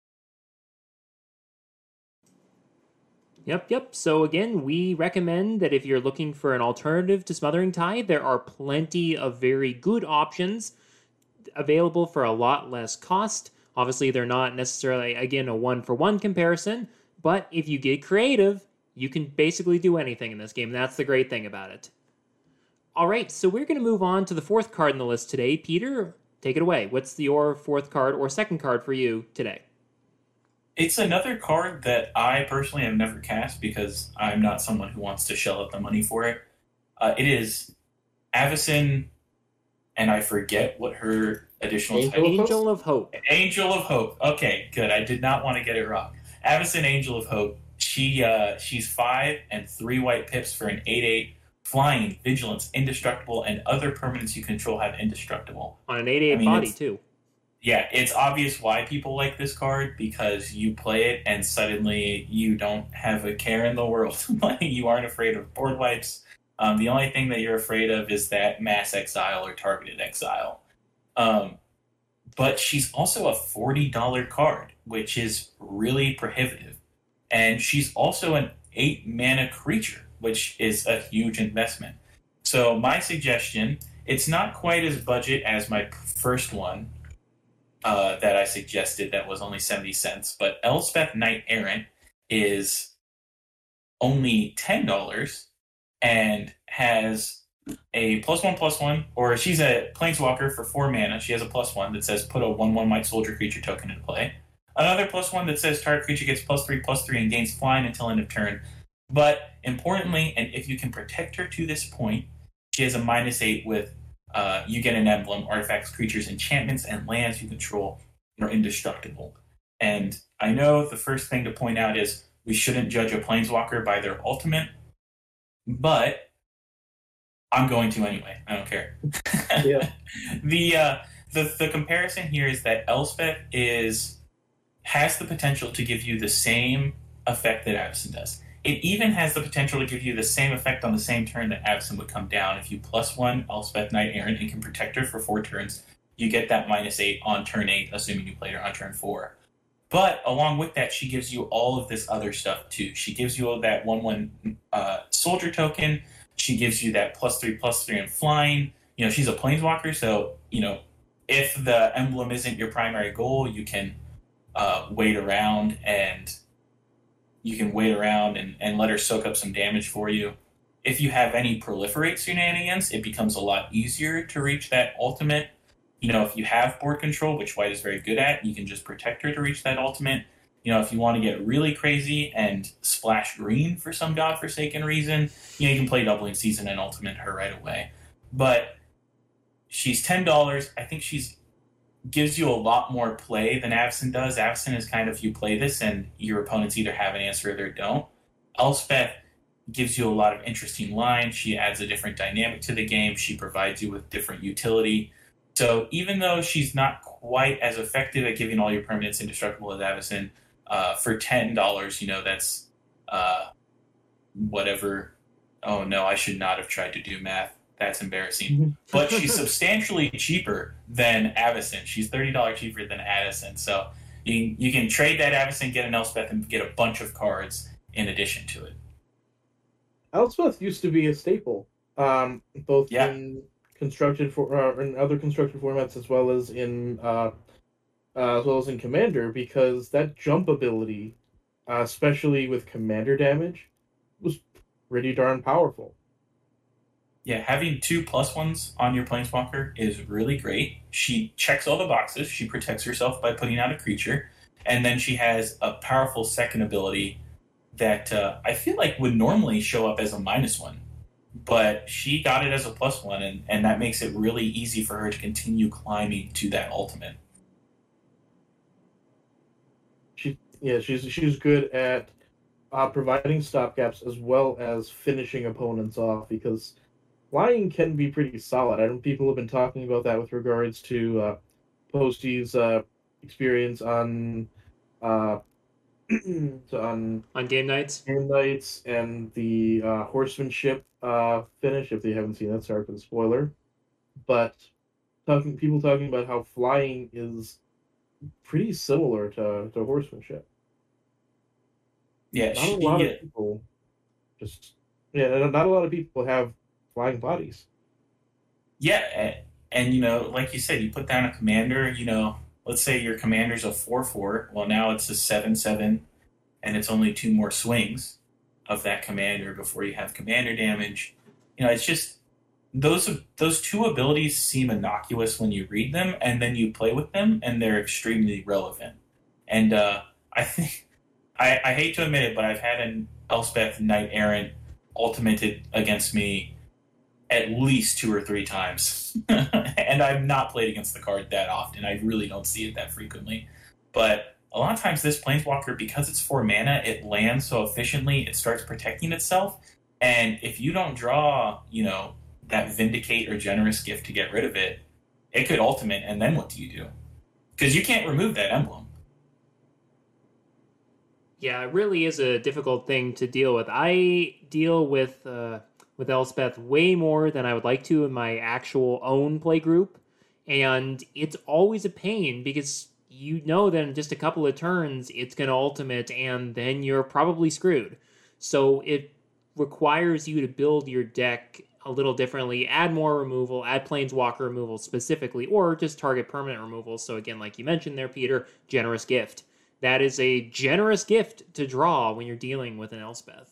S1: Yep, yep. So again, we recommend that if you're looking for an alternative to Smothering Tithe, there are plenty of very good options available for a lot less cost. Obviously, they're not necessarily, again, a one-for-one comparison, but if you get creative, you can basically do anything in this game. That's the great thing about it. All right, so we're going to move on to the fourth card in the list today. Peter, take it away. What's your fourth card or second card for you today?
S3: It's another card that I personally have never cast because I'm not someone who wants to shell out the money for it. Uh, it is Avacyn, and I forget what her additional
S1: Angel,
S3: title is.
S1: Angel of Hope.
S3: Angel of Hope. Okay, good. I did not want to get it wrong. Avacyn, Angel of Hope. She uh, she's five and three white pips for an eight eight. Flying, vigilance, indestructible, and other permanents you control have indestructible.
S1: On an eight eight I mean, body, too.
S3: Yeah, it's obvious why people like this card, because you play it and suddenly you don't have a care in the world. You aren't afraid of board wipes. Um, the only thing that you're afraid of is that mass exile or targeted exile. Um, but she's also a forty dollar card, which is really prohibitive. And she's also an eight mana creature, which is a huge investment. So my suggestion, it's not quite as budget as my first one uh, that I suggested that was only seventy cents, but Elspeth Knight Errant is only ten dollars and has a plus one, plus one, or she's a Planeswalker for four mana. She has a plus one that says put a one one Might Soldier creature token into play. Another plus one that says target creature gets plus three, plus three, and gains flying until end of turn. But importantly, and if you can protect her to this point, she has a minus eight with uh, you get an emblem, artifacts, creatures, enchantments, and lands you control are indestructible. And I know the first thing to point out is we shouldn't judge a planeswalker by their ultimate, but I'm going to anyway. I don't care.
S2: Yeah.
S3: the, uh, the the comparison here is that Elspeth is has the potential to give you the same effect that Avacyn does. It even has the potential to give you the same effect on the same turn that Avacyn would come down. If you plus one Elspeth Knight Errant and can protect her for four turns, you get that minus eight on turn eight, assuming you played her on turn four. But along with that, she gives you all of this other stuff too. She gives you that one one uh, soldier token. She gives you that plus three plus three and flying. You know, she's a planeswalker, so you know if the emblem isn't your primary goal, you can uh, wait around and you can wait around and, and let her soak up some damage for you. If you have any proliferate shenanigans, it becomes a lot easier to reach that ultimate. You know, if you have board control, which White is very good at, you can just protect her to reach that ultimate. You know, if you want to get really crazy and splash green for some godforsaken reason, you know, you can play Doubling Season and ultimate her right away. But she's ten dollars. I think she's gives you a lot more play than Avacyn does. Avacyn is kind of you play this and your opponents either have an answer or they don't. Elspeth gives you a lot of interesting lines. She adds a different dynamic to the game. She provides you with different utility. So even though she's not quite as effective at giving all your permanents indestructible as Avacyn, uh, for ten dollars, you know, that's uh, whatever. Oh, no, I should not have tried to do math. That's embarrassing. But she's substantially cheaper than Avacyn. She's thirty dollars cheaper than Avacyn. So you, you can trade that Avacyn, get an Elspeth, and get a bunch of cards in addition to it.
S2: Elspeth used to be a staple, um, both
S3: Yeah.
S2: in constructed for uh, in other constructed formats as well as in uh, uh, as well as in Commander, because that jump ability, uh, especially with Commander damage, was pretty darn powerful.
S3: Yeah, having two plus ones on your Planeswalker is really great. She checks all the boxes. She protects herself by putting out a creature. And then she has a powerful second ability that uh, I feel like would normally show up as a minus one. But she got it as a plus one, and, and that makes it really easy for her to continue climbing to that ultimate.
S2: She yeah, she's she's good at uh, providing stopgaps as well as finishing opponents off, because flying can be pretty solid. I know people have been talking about that with regards to uh, Posty's uh, experience on uh, on
S1: On game nights?
S2: game nights and the uh, horsemanship uh, finish. If they haven't seen that, sorry for the spoiler. But talking people talking about how flying is pretty similar to, to horsemanship.
S3: Yeah,
S2: Not
S3: she,
S2: a lot
S3: yeah.
S2: of people just yeah, not a lot of people have flying bodies.
S3: Yeah, and, and you know, like you said, you put down a commander, you know, let's say your commander's a four four. Well, now it's a seven seven, and it's only two more swings of that commander before you have commander damage. You know, it's just those those two abilities seem innocuous when you read them, and then you play with them, and they're extremely relevant. And uh, I think I, I hate to admit it, but I've had an Elspeth Knight Errant ultimated against me at least two or three times. And I've not played against the card that often. I really don't see it that frequently. But a lot of times this Planeswalker, because it's four mana, it lands so efficiently, it starts protecting itself. And if you don't draw, you know, that Vindicate or Generous Gift to get rid of it, it could ultimate, and then what do you do? Because you can't remove that emblem.
S1: Yeah, it really is a difficult thing to deal with. I deal with uh, with Elspeth way more than I would like to in my actual own play group, and it's always a pain because you know that in just a couple of turns it's going to ultimate, and then you're probably screwed. So it requires you to build your deck a little differently, add more removal, add Planeswalker removal specifically, or just target permanent removal. So again, like you mentioned there, Peter, Generous Gift. That is a generous gift to draw when you're dealing with an Elspeth.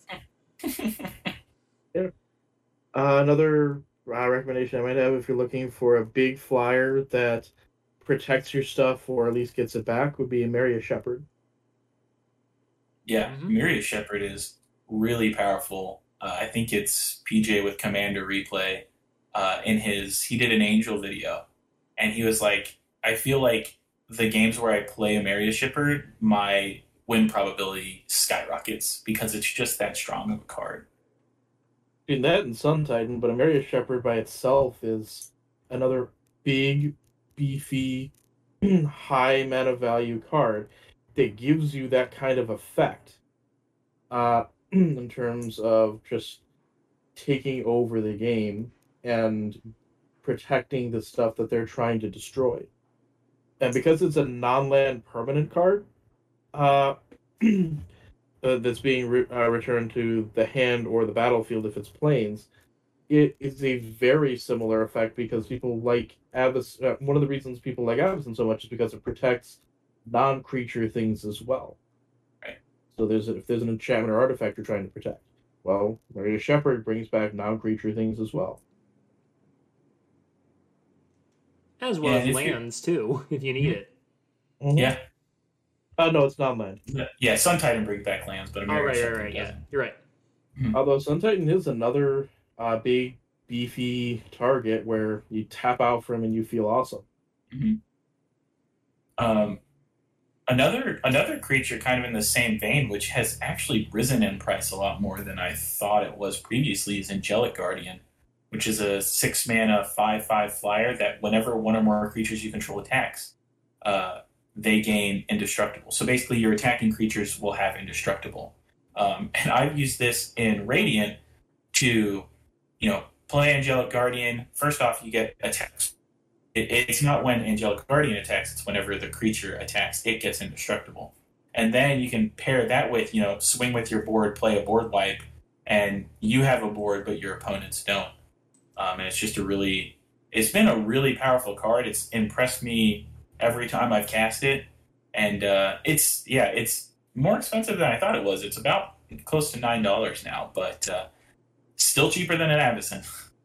S2: Yeah. Uh, another uh, recommendation I might have, if you're looking for a big flyer that protects your stuff or at least gets it back, would be Maria Shepherd.
S3: Yeah,
S1: Mhm.
S3: Myria Shepherd is really powerful. Uh, I think it's P J with Commander Replay. Uh, in his, he did an Angel video, and he was like, I feel like the games where I play Ameria Shepherd, my win probability skyrockets because it's just that strong of a card.
S2: In that and Sun Titan, but Ameria Shepherd by itself is another big, beefy, high mana value card that gives you that kind of effect uh, in terms of just taking over the game and protecting the stuff that they're trying to destroy. And because it's a non-land permanent card uh, uh, that's being re- uh, returned to the hand or the battlefield if it's planes, it is a very similar effect because people like Avis. Uh, one of the reasons people like Avacyn so much is because it protects non-creature things as well.
S3: Right.
S2: So there's a, if there's an enchantment or artifact you're trying to protect, well, Ameria Shepherd brings back non-creature things as well.
S1: As well
S3: Yeah,
S1: as
S3: if
S1: lands, too, if you need it.
S2: Mm-hmm.
S3: Yeah.
S2: Uh, no, it's not land.
S3: Yeah, Sun Titan brings back lands, but
S1: Oh,
S3: Ameria
S1: right,
S3: Shepherd
S1: right, right, yeah.
S3: doesn't.
S1: You're right.
S2: Although Sun Titan is another uh, big, beefy target where you tap out from and you feel awesome.
S3: Mm-hmm. Um, another another creature kind of in the same vein, which has actually risen in price a lot more than I thought it was previously, is Angelic Guardian, which is a six mana five five flyer that whenever one or more creatures you control attacks, uh, they gain indestructible. So basically, your attacking creatures will have indestructible. Um, and I've used this in Radiant to, you know, play Angelic Guardian. First off, you get attacks. It, it's not when Angelic Guardian attacks, it's whenever the creature attacks, it gets indestructible. And then you can pair that with, you know, swing with your board, play a board wipe, and you have a board, but your opponents don't. Um, and it's just a really, it's been a really powerful card. It's impressed me every time I've cast it. And uh, it's, yeah, it's more expensive than I thought it was. It's about close to nine dollars now, but uh, still cheaper than an Avacyn.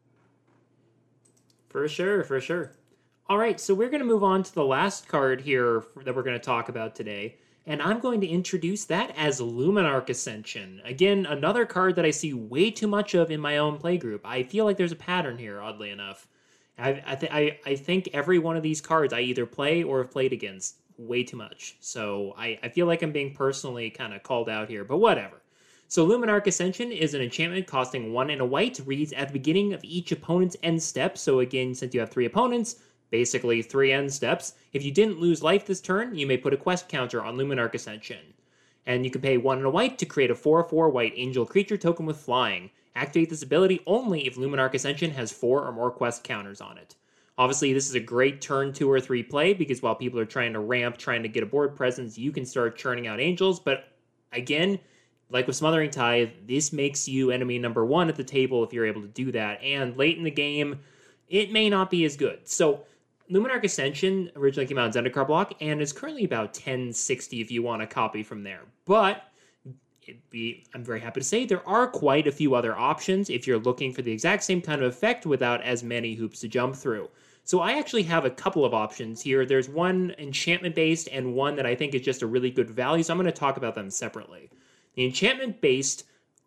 S1: For sure, for sure. All right, so we're going to move on to the last card here that we're going to talk about today. And I'm going to introduce that as Luminarch Ascension. Again, another card that I see way too much of in my own playgroup. I feel like there's a pattern here, oddly enough. I I, th- I I think every one of these cards I either play or have played against way too much. So I, I feel like I'm being personally kind of called out here, but whatever. So Luminarch Ascension is an enchantment costing one and a white, reads at the beginning of each opponent's end step. So again, since you have three opponents, basically three end steps. If you didn't lose life this turn, you may put a quest counter on Luminarch Ascension. And you can pay one and a white to create a four four white angel creature token with flying. Activate this ability only if Luminarch Ascension has four or more quest counters on it. Obviously, this is a great turn two or three play because while people are trying to ramp, trying to get a board presence, you can start churning out angels. But again, like with Smothering Tithe, this makes you enemy number one at the table if you're able to do that. And late in the game, it may not be as good. So Luminarch Ascension originally came out in Zendikar block and is currently about ten sixty if you want a copy from there. But it'd be, I'm very happy to say there are quite a few other options if you're looking for the exact same kind of effect without as many hoops to jump through. So I actually have a couple of options here. There's one enchantment-based and one that I think is just a really good value, so I'm going to talk about them separately. The enchantment-based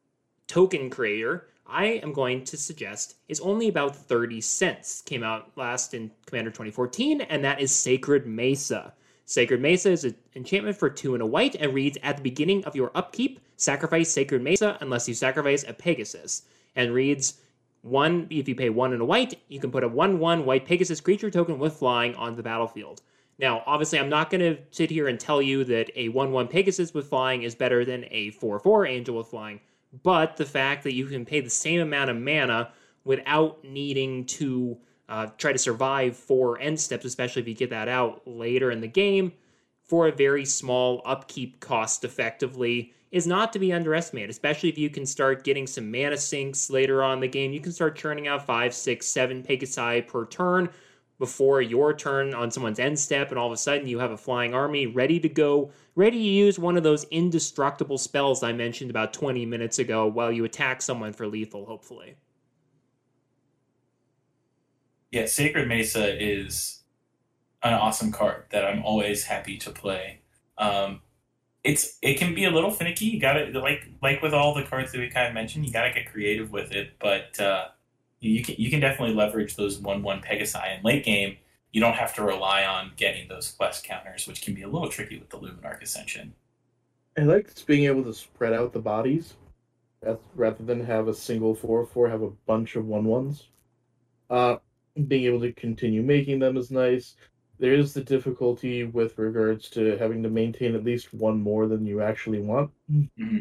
S1: token creator, I am going to suggest, is only about thirty cents. Came out last in Commander twenty fourteen, and that is Sacred Mesa. Sacred Mesa is an enchantment for two and a white and reads, at the beginning of your upkeep, sacrifice Sacred Mesa unless you sacrifice a Pegasus. And reads, one, if you pay one and a white, you can put a one one white Pegasus creature token with flying on the battlefield. Now, obviously, I'm not going to sit here and tell you that a one one Pegasus with flying is better than a four four Angel with flying, but the fact that you can pay the same amount of mana without needing to uh, try to survive four end steps, especially if you get that out later in the game, for a very small upkeep cost effectively, is not to be underestimated, especially if you can start getting some mana sinks later on in the game. You can start churning out five, six, seven Pegasi per turn before your turn on someone's end step, and all of a sudden you have a flying army ready to go, ready to use one of those indestructible spells I mentioned about twenty minutes ago while you attack someone for lethal, hopefully.
S3: Yeah, Sacred Mesa is an awesome card that I'm always happy to play. Um, it's it can be a little finicky. You gotta like like with all the cards that we kind of mentioned, you gotta get creative with it. But uh, you can you can definitely leverage those one one Pegasi in late game. You don't have to rely on getting those quest counters, which can be a little tricky with the Luminarch Ascension.
S2: I like being able to spread out the bodies rather than have a single four four have a bunch of one ones. Uh, being able to continue making them is nice. There is the difficulty with regards to having to maintain at least one more than you actually want.
S3: Mm-hmm.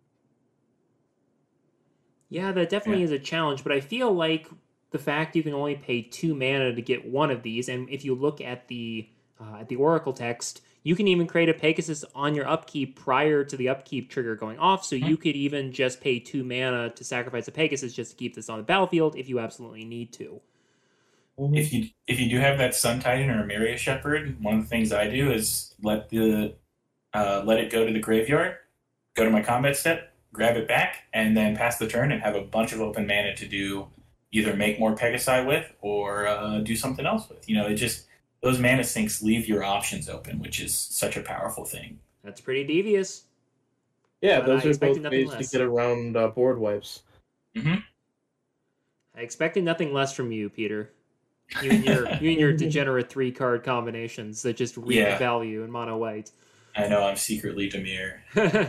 S1: Yeah, that definitely
S3: Yeah.
S1: is a challenge, but I feel like the fact you can only pay two mana to get one of these, and if you look at the uh, at the Oracle text, you can even create a Pegasus on your upkeep prior to the upkeep trigger going off, so you could even just pay two mana to sacrifice a Pegasus just to keep this on the battlefield if you absolutely need to.
S3: If you if you do have that Sun Titan or a Myria Shepherd, one of the things I do is let the uh, let it go to the graveyard, go to my combat step, grab it back, and then pass the turn and have a bunch of open mana to do either make more Pegasi with or uh, do something else with. You know, it just those mana sinks leave your options open, which is such a powerful thing.
S1: That's pretty devious.
S2: Yeah,
S1: But
S2: those
S1: I
S2: are
S1: expected
S2: both
S1: nothing
S2: ways
S1: less.
S2: to get around uh, board wipes.
S3: Mm-hmm.
S1: I expected nothing less from you, Peter. You and your you and your degenerate three card combinations that just reap
S3: Yeah.
S1: value in mono white.
S3: I know I'm secretly Demir.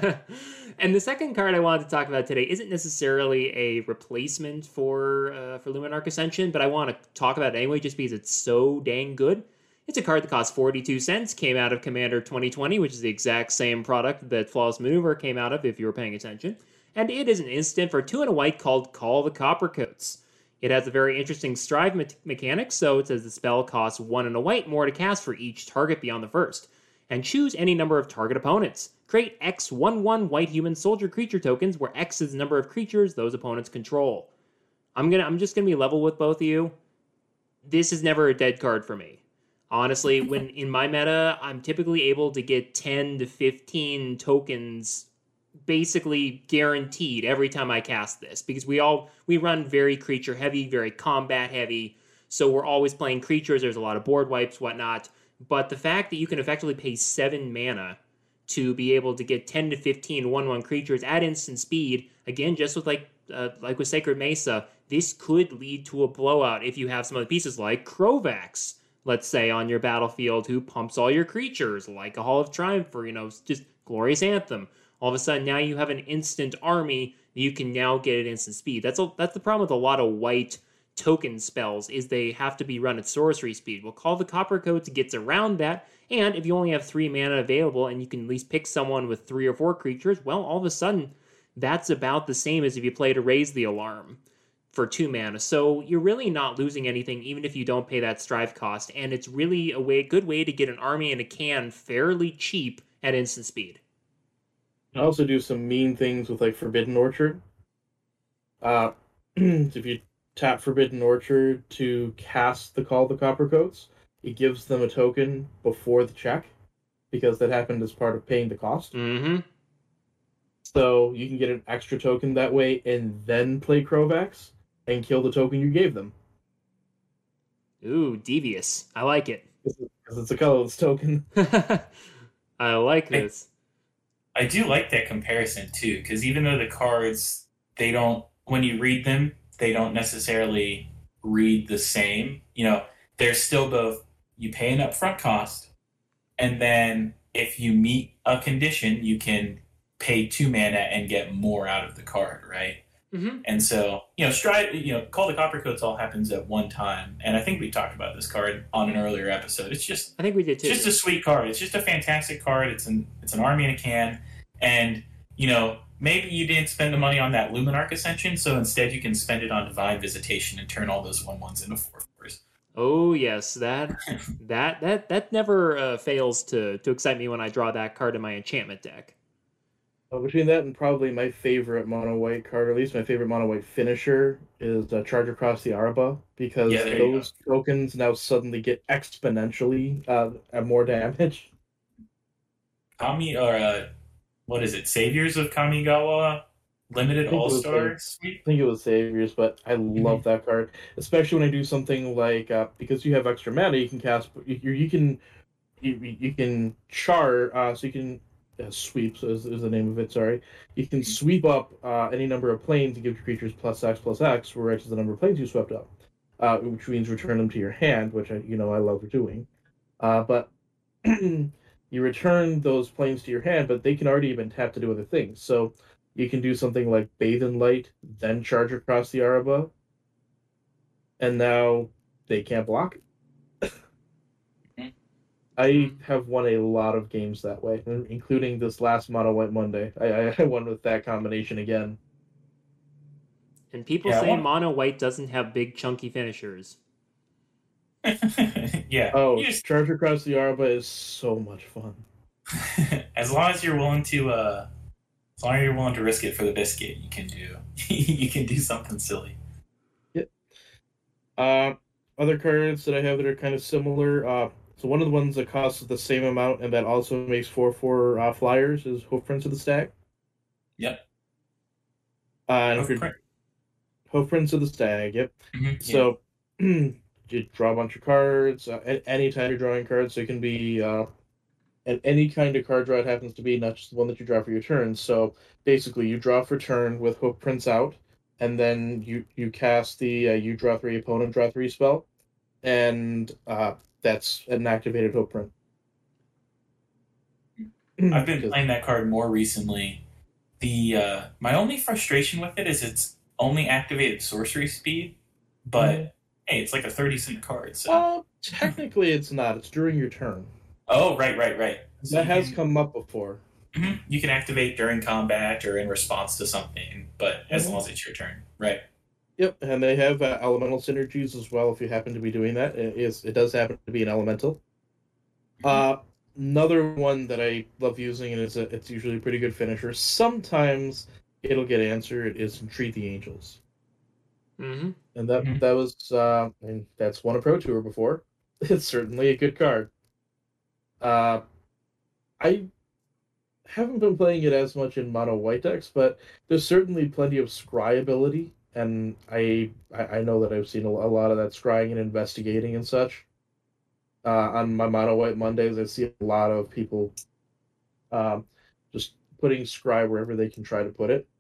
S1: And the second card I wanted to talk about today isn't necessarily a replacement for uh, for Luminarch Ascension, but I want to talk about it anyway just because it's so dang good. It's a card that costs forty-two cents, came out of Commander twenty twenty, which is the exact same product that Flawless Maneuver came out of if you were paying attention. And it is an instant for two and a white called Call the Coppercoats. It has a very interesting strive me- mechanic, so it says the spell costs one and a white more to cast for each target beyond the first. And choose any number of target opponents. Create X one one white human soldier creature tokens, where X is the number of creatures those opponents control. I'm gonna I'm just gonna be level with both of you. This is never a dead card for me. Honestly, when in my meta, I'm typically able to get ten to fifteen tokens basically guaranteed every time I cast this, because we all we run very creature heavy, very combat heavy, so we're always playing creatures. There's a lot of board wipes, whatnot. But the fact that you can effectively pay seven mana to be able to get ten to fifteen one one creatures at instant speed, again, just with like uh, like with Sacred Mesa, this could lead to a blowout if you have some other pieces like Krovax, let's say, on your battlefield, who pumps all your creatures, like a Hall of Triumph or, you know, just Glorious Anthem. All of a sudden, now you have an instant army that you can now get at instant speed. That's a, that's the problem with a lot of white token spells, is they have to be run at sorcery speed. Well, Call the Coppercoats gets around that, and if you only have three mana available and you can at least pick someone with three or four creatures, well, all of a sudden, that's about the same as if you play to Raise the Alarm for two mana. So you're really not losing anything, even if you don't pay that strive cost, and it's really a way, good way to get an army in a can fairly cheap at instant speed.
S2: I also do some mean things with like Forbidden Orchard. Uh, if you tap Forbidden Orchard to cast the Call the Coppercoats, it gives them a token before the check, because that happened as part of paying the cost.
S1: Mm-hmm.
S2: So you can get an extra token that way and then play Krovax and kill the token you gave them.
S1: Ooh, devious. I like it.
S2: Because it's a colorless token.
S1: I like this.
S3: I do like that comparison too, because even though the cards, they don't, when you read them, they don't necessarily read the same. You know, they're still both, you pay an upfront cost, and then if you meet a condition, you can pay two mana and get more out of the card, right?
S1: Mm-hmm.
S3: And so, you know, stride, you know, Call the Coppercoats all happens at one time, and I think we talked about this card on an earlier episode. It's just,
S1: I think we did
S3: it's
S1: too.
S3: just a sweet card. It's just a fantastic card. It's an it's an army in a can, and you know, maybe you didn't spend the money on that Luminarch Ascension, so instead you can spend it on Divine Visitation and turn all those one ones into four fours.
S1: Oh yes, that that that that never uh, fails to to excite me when I draw that card in my enchantment deck.
S2: Well, between that and probably my favorite mono white card, or at least my favorite mono white finisher, is uh, Charge Across the Araba, because
S3: Yeah, there you
S2: those tokens now suddenly get exponentially uh, at more damage.
S3: Kami or uh, what is it? Saviors of Kamigawa Limited
S2: I think it
S3: All
S2: was
S3: Star
S2: like-
S3: Suite.
S2: I think it was Saviors, but I love that card, especially when I do something like uh, because you have extra mana, you can cast you, you can you, you can char, uh, so you can uh, sweeps is, is the name of it. Sorry, you can sweep up uh, any number of planes and give your creatures plus X plus X, where X is the number of planes you swept up, uh, which means return them to your hand, which I you know I love doing. Uh, but you return those planes to your hand, but they can already have been tapped to do other things. So you can do something like Bathe in Light, then charge across the Araba, and now they can't block it. I have won a lot of games that way, including this last Mono White Monday. I, I won with that combination again.
S1: And people
S3: Yeah,
S1: say
S3: one-
S1: Mono White doesn't have big chunky finishers.
S3: Yeah.
S2: Oh,
S3: you just-
S2: Charge Across the Araba is so much fun.
S3: as long as you're willing to, uh, as long as you're willing to risk it for the biscuit, you can do, you can do something silly.
S2: Yep. Uh, other cards that I have that are kind of similar. Uh, so one of the ones that costs the same amount and that also makes four four uh, flyers is Hoofprints of the Stag.
S3: Yep.
S2: Uh, and if you're
S3: Hoofprint.
S2: Hoofprints of the Stag, yep.
S3: Mhm,
S2: So you draw a bunch of cards. Uh, a- any time you're drawing cards, so it can be uh, and any kind of card draw it happens to be, not just the one that you draw for your turn. So basically, you draw for turn with Hoofprints out, and then you you cast the uh, you draw three, opponent draw three spell, and uh, that's an activated Hoofprint.
S3: I've been playing that card more recently. The uh, my only frustration with it is it's only activated sorcery speed, but
S2: Mhm.
S3: hey, it's like a thirty cent card. So
S2: Uh, technically, it's not. It's during your turn.
S3: oh, right, right, right. So
S2: That
S3: you
S2: has
S3: can-
S2: come up before.
S3: Mhm. You can activate during combat or in response to something, but as
S2: Mhm.
S3: long as it's your turn, right?
S2: Yep, and they have uh, elemental synergies as well. If you happen to be doing that, it is it does happen to be an elemental. Uh, another one that I love using, and it's a, it's usually a pretty good finisher. Sometimes it'll get answered. Is Entreat the Angels,
S1: Mm-hmm.
S2: and that
S3: Mhm.
S2: that was uh, and that's won a Pro Tour before. It's certainly a good card. Uh, I haven't been playing it as much in mono white decks, but there's certainly plenty of scry ability, and I I I know that I've seen a, a lot of that scrying and investigating and such. Uh, on my mono white Mondays, I see a lot of people um, just putting scry wherever they can try to put it,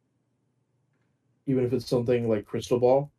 S2: even if it's something like Crystal Ball.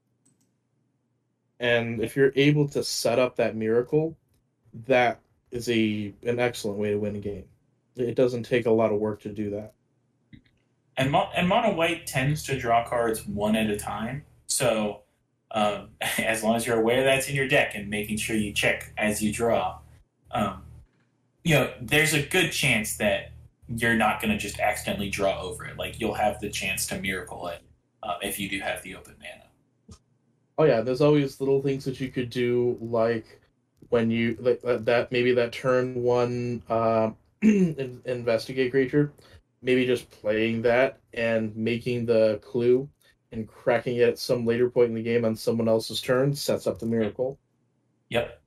S2: And if you're able to set up that miracle, that is a an excellent way to win a game. It doesn't take a lot of work to do that.
S3: And, mo- and mono white tends to draw cards one at a time. So um, as long as you're aware that's in your deck and making sure you check as you draw, um, you know, there's a good chance that you're not going to just accidentally draw over it. Like you'll have the chance to miracle it uh, if you do have the open mana.
S2: Oh yeah, there's always little things that you could do, like when you like uh, that maybe that turn one uh, in- investigate creature, maybe just playing that and making the clue and cracking it at some later point in the game on someone else's turn sets up the miracle.
S3: Yep.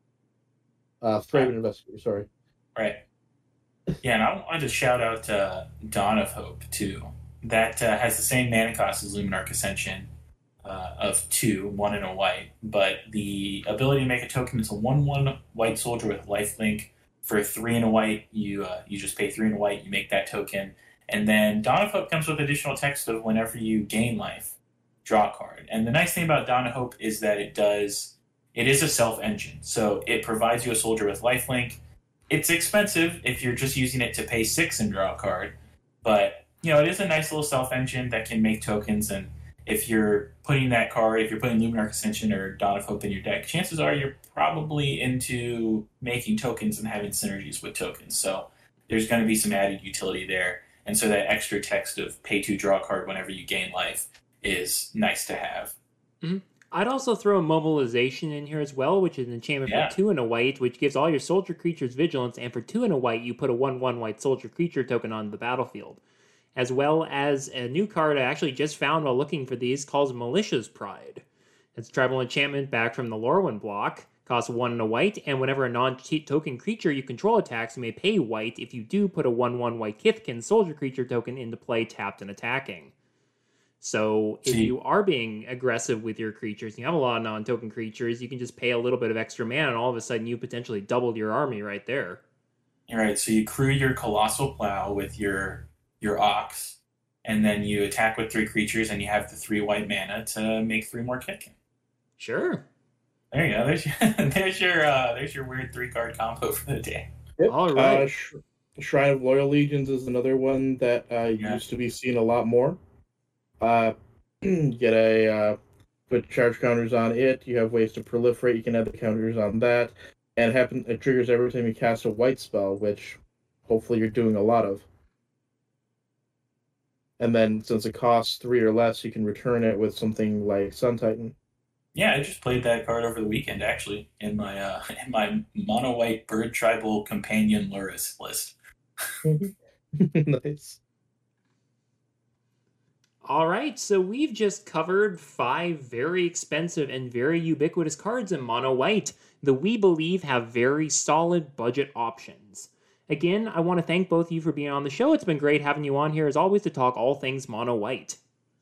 S2: Uh, Thraven Investigator, sorry.
S3: Right. Yeah, and I wanted to shout out uh, Dawn of Hope, too. That uh, has the same mana cost as Luminarch Ascension uh, of two, one and a white, but the ability to make a token is a one one white soldier with lifelink. For three and a white, you uh, you just pay three and a white, you make that token. And then Dawn of Hope comes with additional text of whenever you gain life, draw a card. And the nice thing about Dawn of Hope is that it does, it is a self-engine. So it provides you a soldier with lifelink. It's expensive if you're just using it to pay six and draw a card, but you know it is a nice little self-engine that can make tokens. And if you're putting that card, if you're putting Luminarch Ascension or Dawn of Hope in your deck, chances are you're probably into making tokens and having synergies with tokens. So there's going to be some added utility there, and so that extra text of pay to draw a card whenever you gain life is nice to have.
S1: I'd also throw mobilization in here as well, which is an enchantment
S3: Yeah.
S1: for two and a white, which gives all your soldier creatures vigilance, and for two and a white, you put a one one white soldier creature token on the battlefield. As well as a new card I actually just found while looking for these, calls Malicious Pride. It's a tribal enchantment back from the Lorwyn block, costs one and a white, and whenever a non-token creature you control attacks, you may pay white. If you do, put a one one white Kithkin soldier creature token into play tapped and attacking. So if
S3: See.
S1: you are being aggressive with your creatures, and you have a lot of non-token creatures, you can just pay a little bit of extra mana, and all of a sudden you potentially doubled your army right there.
S3: Right. So you crew your Colossal Plow with your your Ox, and then you attack with three creatures, and you have the three white mana to make three more kicking.
S1: Sure.
S3: There you go. There's your there's your uh, there's your weird three card combo for the day.
S2: Yep.
S1: All right.
S2: Uh, Sh- Shrine of Loyal Legions is another one that uh,
S3: Yeah.
S2: used to be seen a lot more. Uh, get a uh, put charge counters on it. You have ways to proliferate. You can add the counters on that, and it happen it triggers every time you cast a white spell, which hopefully you're doing a lot of. And then since it costs three or less, you can return it with something like Sun Titan.
S3: Yeah, I just played that card over the weekend actually in my uh, in my mono white bird tribal companion Luris list.
S2: Nice.
S1: All right, so we've just covered five very expensive and very ubiquitous cards in mono white that we believe have very solid budget options. Again, I want to thank both of you for being on the show. It's been great having you on here as always to talk all things mono white.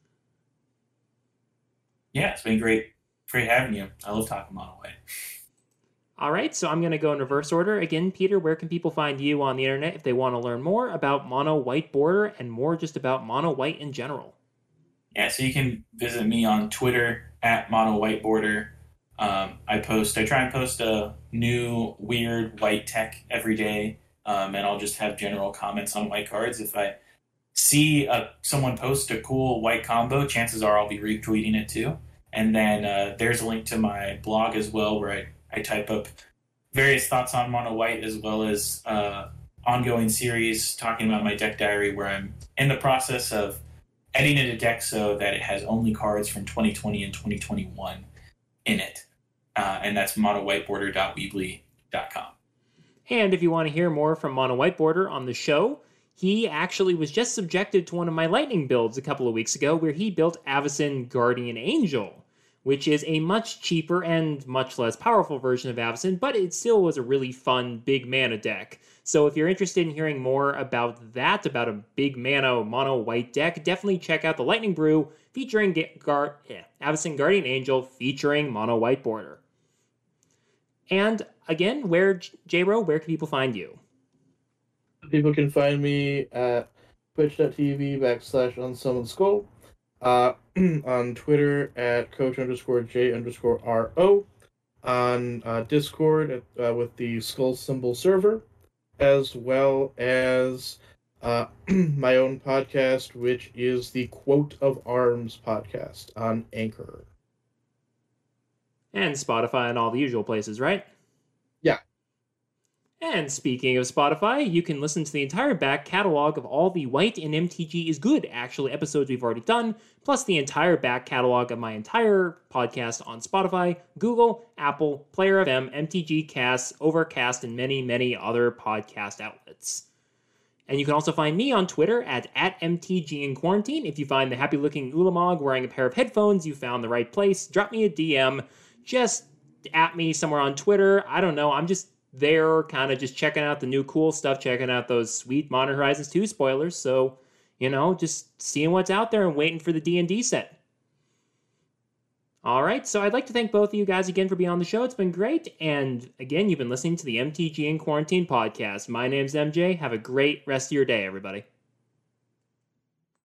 S3: Yeah, it's been great. Great having you. I love talking mono white.
S1: All right, so I'm going to go in reverse order. Again, Peter, where can people find you on the internet if they want to learn more about mono white border and more just about mono white in general?
S3: Yeah, so you can visit me on Twitter at mono white border. Um, I post, I try and post a new weird white tech every day, um, and I'll just have general comments on white cards. If I see uh, someone post a cool white combo, chances are I'll be retweeting it too. And then uh, there's a link to my blog as well, where I, I type up various thoughts on mono white, as well as uh, ongoing series talking about my deck diary, where I'm in the process of editing a deck so that it has only cards from twenty twenty and twenty twenty-one in it. Uh, and that's mono white border dot weebly dot com.
S1: And if you want to hear more from Mono Whiteboarder on the show, he actually was just subjected to one of my lightning builds a couple of weeks ago where he built Avacyn Guardian Angel, which is a much cheaper and much less powerful version of Avacyn, but it still was a really fun big mana deck. So if you're interested in hearing more about that, about a big mana mono white deck, definitely check out the Lightning Brew featuring Gar- yeah, Avacyn Guardian Angel featuring mono white border. And again, where J-Ro, where can people find you?
S2: People can find me at twitch.tv backslash unsummoned skull, uh, on Twitter at coach underscore J underscore R O, on uh, Discord at, uh, with the Skull Symbol server, as well as uh, my own podcast, which is the Quote of Arms podcast on Anchor.
S1: And Spotify and all the usual places, right?
S2: Yeah.
S1: And speaking of Spotify, you can listen to the entire back catalog of all the White and M T G is Good actually episodes we've already done, plus the entire back catalog of my entire podcast on Spotify, Google, Apple, Player F M, M T G Cast, Overcast, and many, many other podcast outlets. And you can also find me on Twitter at, at M T G in Quarantine. If you find the happy-looking Ulamog wearing a pair of headphones, you found the right place. Drop me a D M. Just at me somewhere on Twitter. I don't know. I'm just there kind of just checking out the new cool stuff, checking out those sweet Modern Horizons two spoilers. So, you know, just seeing what's out there and waiting for the D and D set. All right, so I'd like to thank both of you guys again for being on the show. It's been great. And again, you've been listening to the M T G in Quarantine podcast. My name's M J. Have a great rest of your day, everybody.